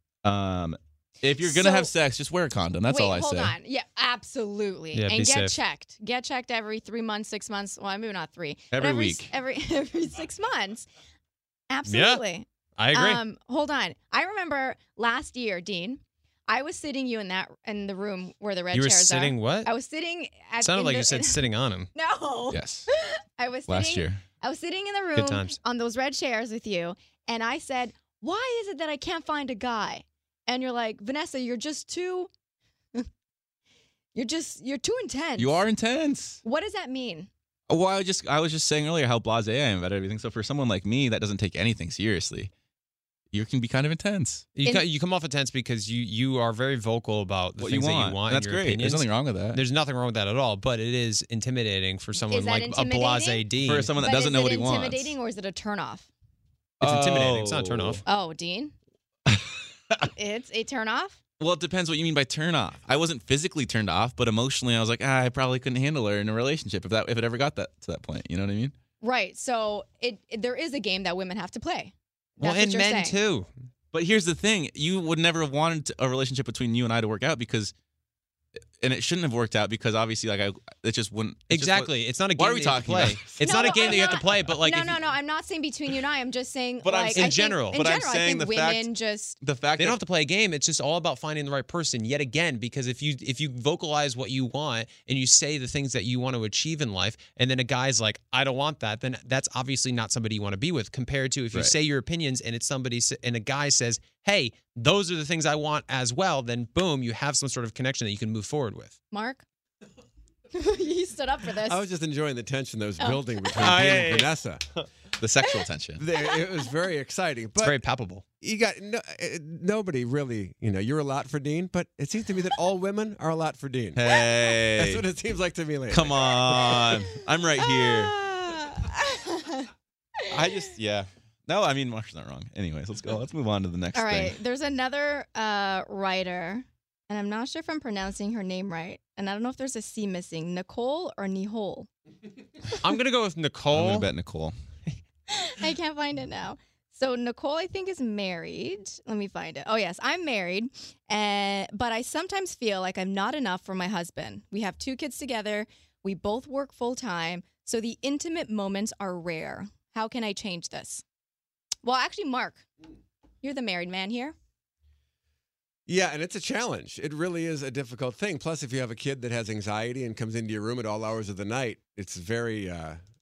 If you're going to have sex, just wear a condom. That's all I say. Hold on. Yeah, absolutely. Yeah, and be get safe. checked. Get checked every 3 months, 6 months. Well, maybe not 3. Every but week. Every 6 months. Absolutely. I agree. Hold on. I remember last year, Dean, I was sitting in the room where the red You were chairs sitting are. what? I was sitting at Sounded in like the- you said sitting on him. No. Yes. I was Last sitting, year. I was sitting in the Good room times. on those red chairs with you, and I said, "Why is it that I can't find a guy?" And you're like, "Vanessa, you're just too you're too intense." You are intense. What does that mean? Well, I was just saying earlier how blasé I am about everything. So for someone like me that doesn't take anything seriously, you can be kind of intense. You come off intense because you are very vocal about the What things you that want. you want. And that's and your great. There's opinions. nothing wrong with that. There's nothing wrong with that at all. But it is intimidating for someone Is that like a intimidating? blasé Dean. For someone that But doesn't is know what it he wants. intimidating or is it a turnoff? It's intimidating. It's not a turn off. Oh, Dean? It's a turnoff? Well, it depends what you mean by turn off. I wasn't physically turned off, but emotionally, I was like, I probably couldn't handle her in a relationship if it ever got to that point. You know what I mean? Right. So there is a game that women have to play. Well, That's and what you're men saying. too. But here's the thing: you would never have wanted a relationship between you and I to work out and it shouldn't have worked out because obviously, it just wouldn't. Exactly. It's not a game Why are we that you have to talking play. about? It's not a game that you have to play, but like no. I'm not saying between you and I. I'm just saying, But I'm like, saying- I in general. Think, But in I'm general, saying I think the fact- women just The fact they that don't have to play a game. It's just all about finding the right person yet again, because if you vocalize what you want and you say the things that you want to achieve in life, and then a guy's like, I don't want that, then that's obviously not somebody you want to be with, compared to if you Right. say your opinions and it's and a guy says, hey, those are the things I want as well, then boom, you have some sort of connection that you can move forward with. Mark. You stood up for this. I was just enjoying the tension that was Oh. building between Oh, Dean yeah, and yeah. Vanessa. the sexual tension. It was very exciting. But It's very palpable. you got nobody really, you're a lot for Dean, but it seems to me that all women are a lot for Dean. Hey, That's what it seems like to me lately. come on, I'm right here. Ah. I just No, I mean Mark's not wrong. Anyways, let's go. Let's move on to the next All right. thing. There's another writer, and I'm not sure if I'm pronouncing her name right. And I don't know if there's a C missing. Nicole or Nihol? I'm going to go with I'm Nicole. gonna bet Nicole. I can't find it now. So Nicole, I think, is married. Let me find it. Oh, yes, I'm married. But I sometimes feel like I'm not enough for my husband. We have 2 kids together. We both work full time. So the intimate moments are rare. How can I change this? Well, actually, Mark, you're the married man here. Yeah, and it's a challenge. It really is a difficult thing. Plus, if you have a kid that has anxiety and comes into your room at all hours of the night, it's very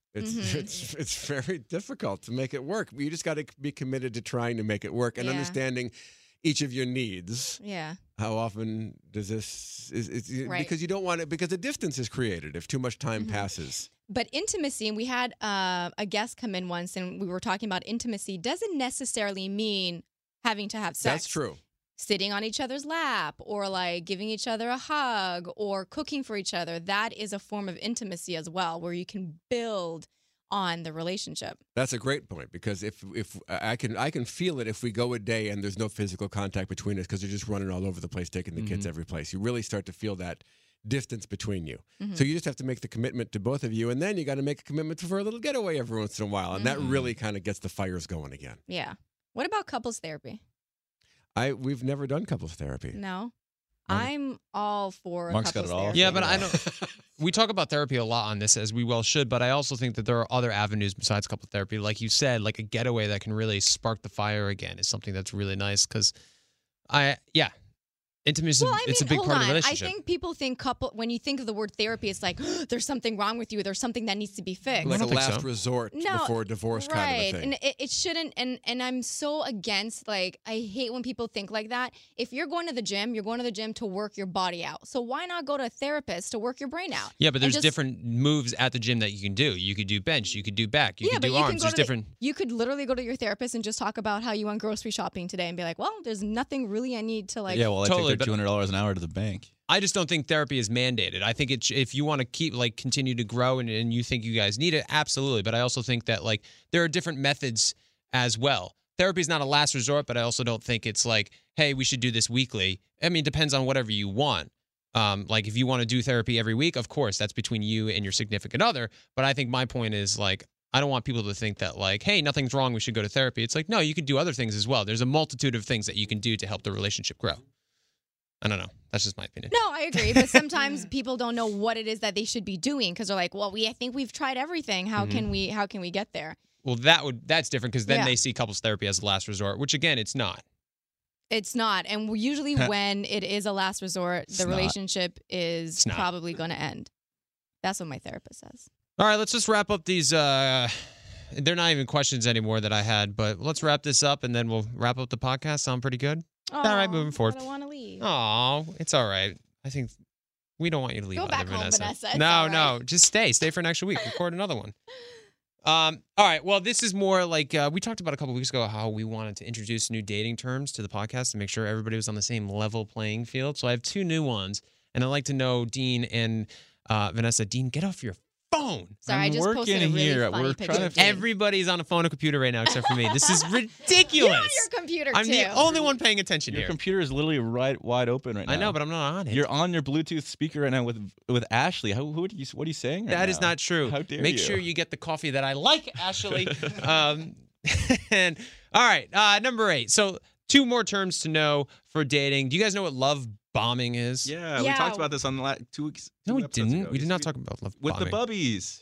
it's very difficult to make it work. You just got to be committed to trying to make it work and Yeah. understanding each of your needs. Yeah. How often does this Right. because you don't want it, because the distance is created if too much time Mm-hmm. passes. But intimacy, and we had a guest come in once and we were talking about intimacy, doesn't necessarily mean having to have sex. That's true. Sitting on each other's lap or like giving each other a hug or cooking for each other. That is a form of intimacy as well, where you can build on the relationship. That's a great point, because if I can feel it if we go a day and there's no physical contact between us because they're just running all over the place, taking the kids every place. You really start to feel that distance between you. So you just have to make the commitment to both of you, and then you got to make a commitment for a little getaway every once in a while, and that really kind of gets the fires going again. Yeah. What about couples therapy? We've never done couples therapy. No. I'm all for Mark's got couples it all. therapy. Yeah, but I don't. We talk about therapy a lot on this, as we well should, but I also think that there are other avenues besides couple therapy. Like you said, like a getaway that can really spark the fire again is something that's really nice, because intimacy, Well, I mean, it's a big hold part on. of the relationship. I think people think when you think of the word therapy, it's like, there's something wrong with you. There's something that needs to be fixed. Like a don't think last so. resort before divorce right. kind of a thing. And it shouldn't, and I'm so against, like, I hate when people think like that. If you're going to the gym, you're going to the gym to work your body out. So why not go to a therapist to work your brain out? Yeah, but And there's just- different moves at the gym that you can do. You could do bench, you could do back, you could do but arms. There's different. You could literally go to your therapist and just talk about how you went grocery shopping today and be like, well, there's nothing really I need to, like. Yeah, well, I Totally, take but- their $200 an hour to the bank. I just don't think therapy is mandated. I think if you want to continue to grow and you think you guys need it, absolutely. But I also think that there are different methods as well. Therapy is not a last resort, but I also don't think it's like, hey, we should do this weekly. I mean, it depends on whatever you want. Like if you want to do therapy every week, of course, that's between you and your significant other. But I think my point is I don't want people to think that hey, nothing's wrong, we should go to therapy. It's like, no, you can do other things as well. There's a multitude of things that you can do to help the relationship grow. I don't know. That's just my opinion. No, I agree. But sometimes people don't know what it is that they should be doing because they're like, well, I think we've tried everything. How can we get there? Well, that's different, because then Yeah. they see couples therapy as a last resort, which again, it's not. It's not. And usually when it is a last resort, the not. relationship is It's not. probably going to end. That's what my therapist says. All right, let's just wrap up these. They're not even questions anymore that I had, but let's wrap this up and then we'll wrap up the podcast. Sound pretty good? All right, moving forward. I don't want to leave. Oh, it's all right. I think we don't want you to leave Go either, back home, Vanessa. Vanessa. It's No, all no, right. just stay for an extra week. Record another one. All right. Well, this is more like we talked about a couple weeks ago how we wanted to introduce new dating terms to the podcast to make sure everybody was on the same level playing field. So I have 2 new ones, and I'd like to know Dean and Vanessa. Dean, get off your phone. phone. Sorry, I just posted a working really here. funny We're picture. trying of to- Dean. Everybody's on a phone or computer right now except for me. This is ridiculous. You're on your computer I'm too. the only one paying attention Your here. computer is literally wide open right now. I know, but I'm not on it. You're on your Bluetooth speaker right now with Ashley. What are you saying? Right That is now? not true. How dare Make you? sure you get the coffee that I like, Ashley. And all right, number 8. So 2 more terms to know for dating. Do you guys know what love bombing is? Yeah, we Yeah. talked about this on the 2 weeks. No, we two episodes didn't. ago. We did Yes, not talk about love with bombing. the bubbies.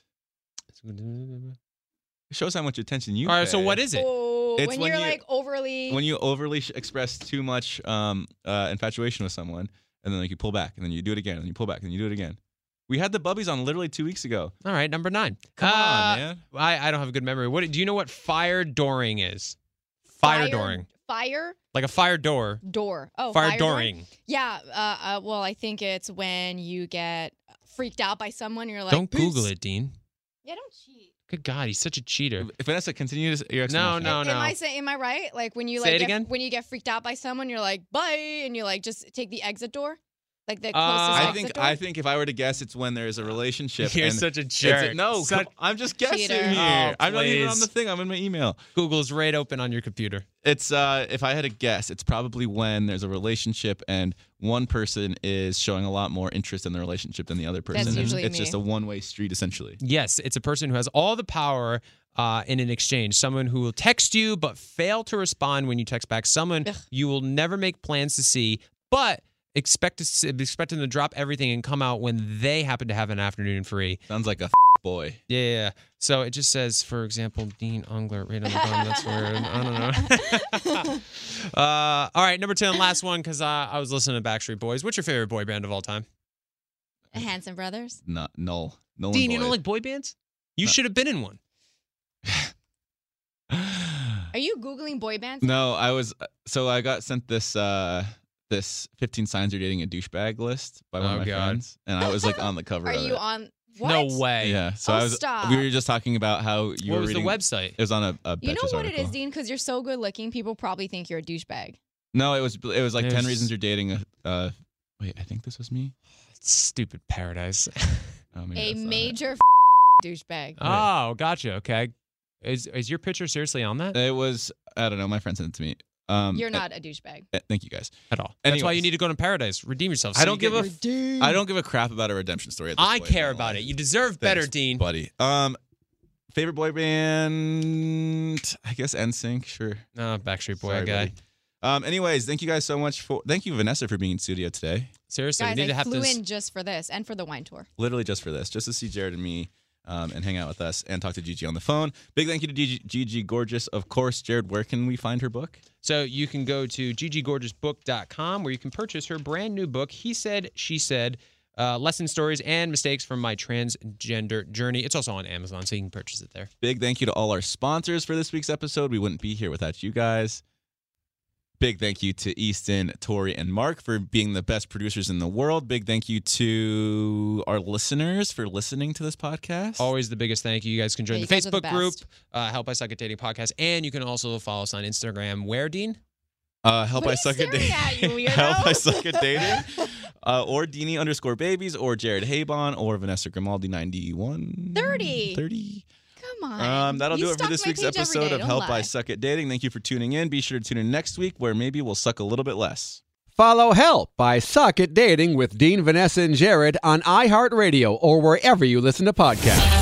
It shows how much attention you. All right, so pay. what is it? Oh, It's when when you're you- like overly. When you overly express too much infatuation with someone, and then like you pull back, and then you do it again, and you pull back, and you do it again. We had the bubbies on literally 2 weeks ago. All right, number 9. Come on, man. I don't have a good memory. What do you know what fire dooring is? Fire dooring. Fire Like a fire door. door. Oh, Fire door? dooring. Yeah. Well, I think it's when you get freaked out by someone. You're like, Don't "Peace." Google it, Dean. Yeah, don't cheat. Good God, he's such a cheater. Vanessa, continue your No, explanation. no. Am I right? Like when you Say like it again? when you get freaked out by someone, you're like, bye, and you like just take the exit door, like the closest I exit think door. if I were to guess, it's when there's a relationship. You're and such a it's jerk. No, Such- I'm just guessing Cheater. here. Oh, I'm not even on please. the thing. I'm in my email. Google's right open on your computer. It's if I had to guess, it's probably when there's a relationship and one person is showing a lot more interest in the relationship than the other person. That's And usually it's me. just a one-way street, essentially. Yes, it's a person who has all the power in an exchange. Someone who will text you but fail to respond when you text back. Someone you will never make plans to see, but expect them to drop everything and come out when they happen to have an afternoon free. Sounds like a boy. Yeah. So it just says, for example, Dean Ungler right on the bottom. That's weird. I don't know. All right, number 10, last one, because I was listening to Backstreet Boys. What's your favorite boy band of all time? Hanson Brothers. Null. Nolan Dean, you Boyd. don't like boy bands? You should have been in one. Are you googling boy bands? No, I was. So I got sent this 15 signs you're dating a douchebag list by one of my friends, and I was like on the cover. Are of you it. on? What? No way. Yeah. So Oh, I was. stop. We were just talking about how you What were was reading. the website? It was on a You know Betches what article. it is, Dean? Because you're so good looking, people probably think you're a douchebag. No, it was like 10 There's- reasons you're dating a. Wait, I think this was me. Stupid paradise. Oh, maybe A that's not it. major douchebag. Oh, gotcha. Okay. Is your picture seriously on that? It was. I don't know. My friend sent it to me. You're not a douchebag. Thank you guys. At all. That's why you Anyways. need to go to paradise. Redeem yourself. I So don't you give get a. I don't give a crap about a redemption story. At this I point in care my about life. it. You deserve better, Thanks, Dean. buddy. Favorite boy band? I guess NSYNC. Sure. No, Backstreet Boy Sorry, guy. buddy. Anyways, thank you guys so much for. Thank you, Vanessa, for being in studio today. Seriously, Guys, we need to I have flew this. in just for this and for the wine tour. Literally just for this, just to see Jared and me. And hang out with us and talk to Gigi on the phone. Big thank you to Gigi Gorgeous. Of course, Jared, where can we find her book? So you can go to gigigorgeousbook.com where you can purchase her brand new book, He Said, She Said, Lesson Stories and Mistakes from My Transgender Journey. It's also on Amazon, so you can purchase it there. Big thank you to all our sponsors for this week's episode. We wouldn't be here without you guys. Big thank you to Easton, Tori, and Mark for being the best producers in the world. Big thank you to our listeners for listening to this podcast. Always the biggest thank you. You guys can join Yeah, the you guys are the Facebook group, best. Help I Suck at Dating Podcast, and you can also follow us on Instagram. Where, Dean? Help What I are you suck at staring dating. at, you weirdo? Help I suck at dating. Or Deanie_babies, or Jared Habon, or Vanessa Grimaldi 91 30. Come on. That'll You do it for stalk this my week's page every episode day, of don't Help I lie. Suck at Dating. Thank you for tuning in. Be sure to tune in next week where maybe we'll suck a little bit less. Follow Help I Suck at Dating with Dean, Vanessa, and Jared on iHeartRadio or wherever you listen to podcasts.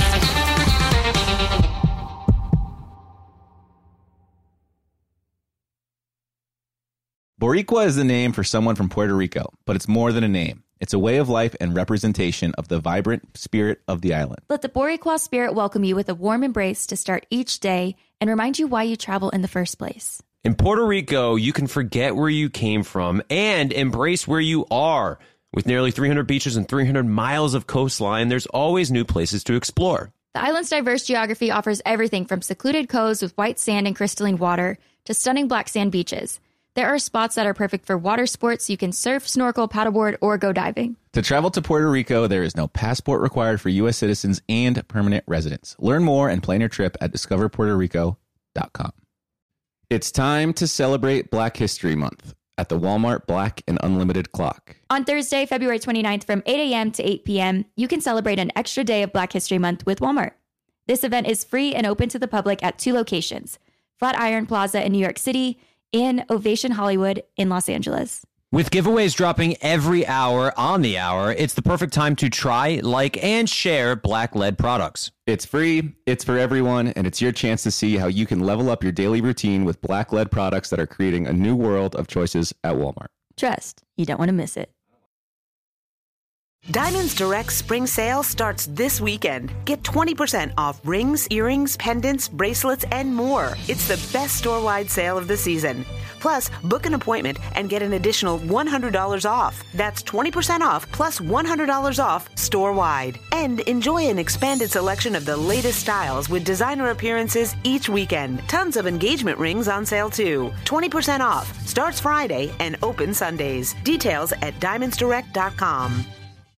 Boricua is the name for someone from Puerto Rico, but it's more than a name. It's a way of life and representation of the vibrant spirit of the island. Let the Boricua spirit welcome you with a warm embrace to start each day and remind you why you travel in the first place. In Puerto Rico, you can forget where you came from and embrace where you are. With nearly 300 beaches and 300 miles of coastline, there's always new places to explore. The island's diverse geography offers everything from secluded coves with white sand and crystalline water to stunning black sand beaches. There are spots that are perfect for water sports. You can surf, snorkel, paddleboard, or go diving. To travel to Puerto Rico, there is no passport required for U.S. citizens and permanent residents. Learn more and plan your trip at discoverpuertorico.com. It's time to celebrate Black History Month. at the Walmart Black and Unlimited Clock. On Thursday, February 29th from 8 a.m. to 8 p.m., you can celebrate an extra day of Black History Month with Walmart. This event is free and open to the public at 2 locations, Flatiron Plaza in New York City and Ovation Hollywood in Los Angeles. With giveaways dropping every hour on the hour, it's the perfect time to try, like, and share Black-led products. It's free, it's for everyone, and it's your chance to see how you can level up your daily routine with Black-led products that are creating a new world of choices at Walmart. Trust, you don't want to miss it. Diamonds Direct Spring Sale starts this weekend. Get 20% off rings, earrings, pendants, bracelets, and more. It's the best store-wide sale of the season. Plus, book an appointment and get an additional $100 off. That's 20% off plus $100 off store-wide. And enjoy an expanded selection of the latest styles with designer appearances each weekend. Tons of engagement rings on sale too. 20% off. Starts Friday and open Sundays. Details at diamondsdirect.com.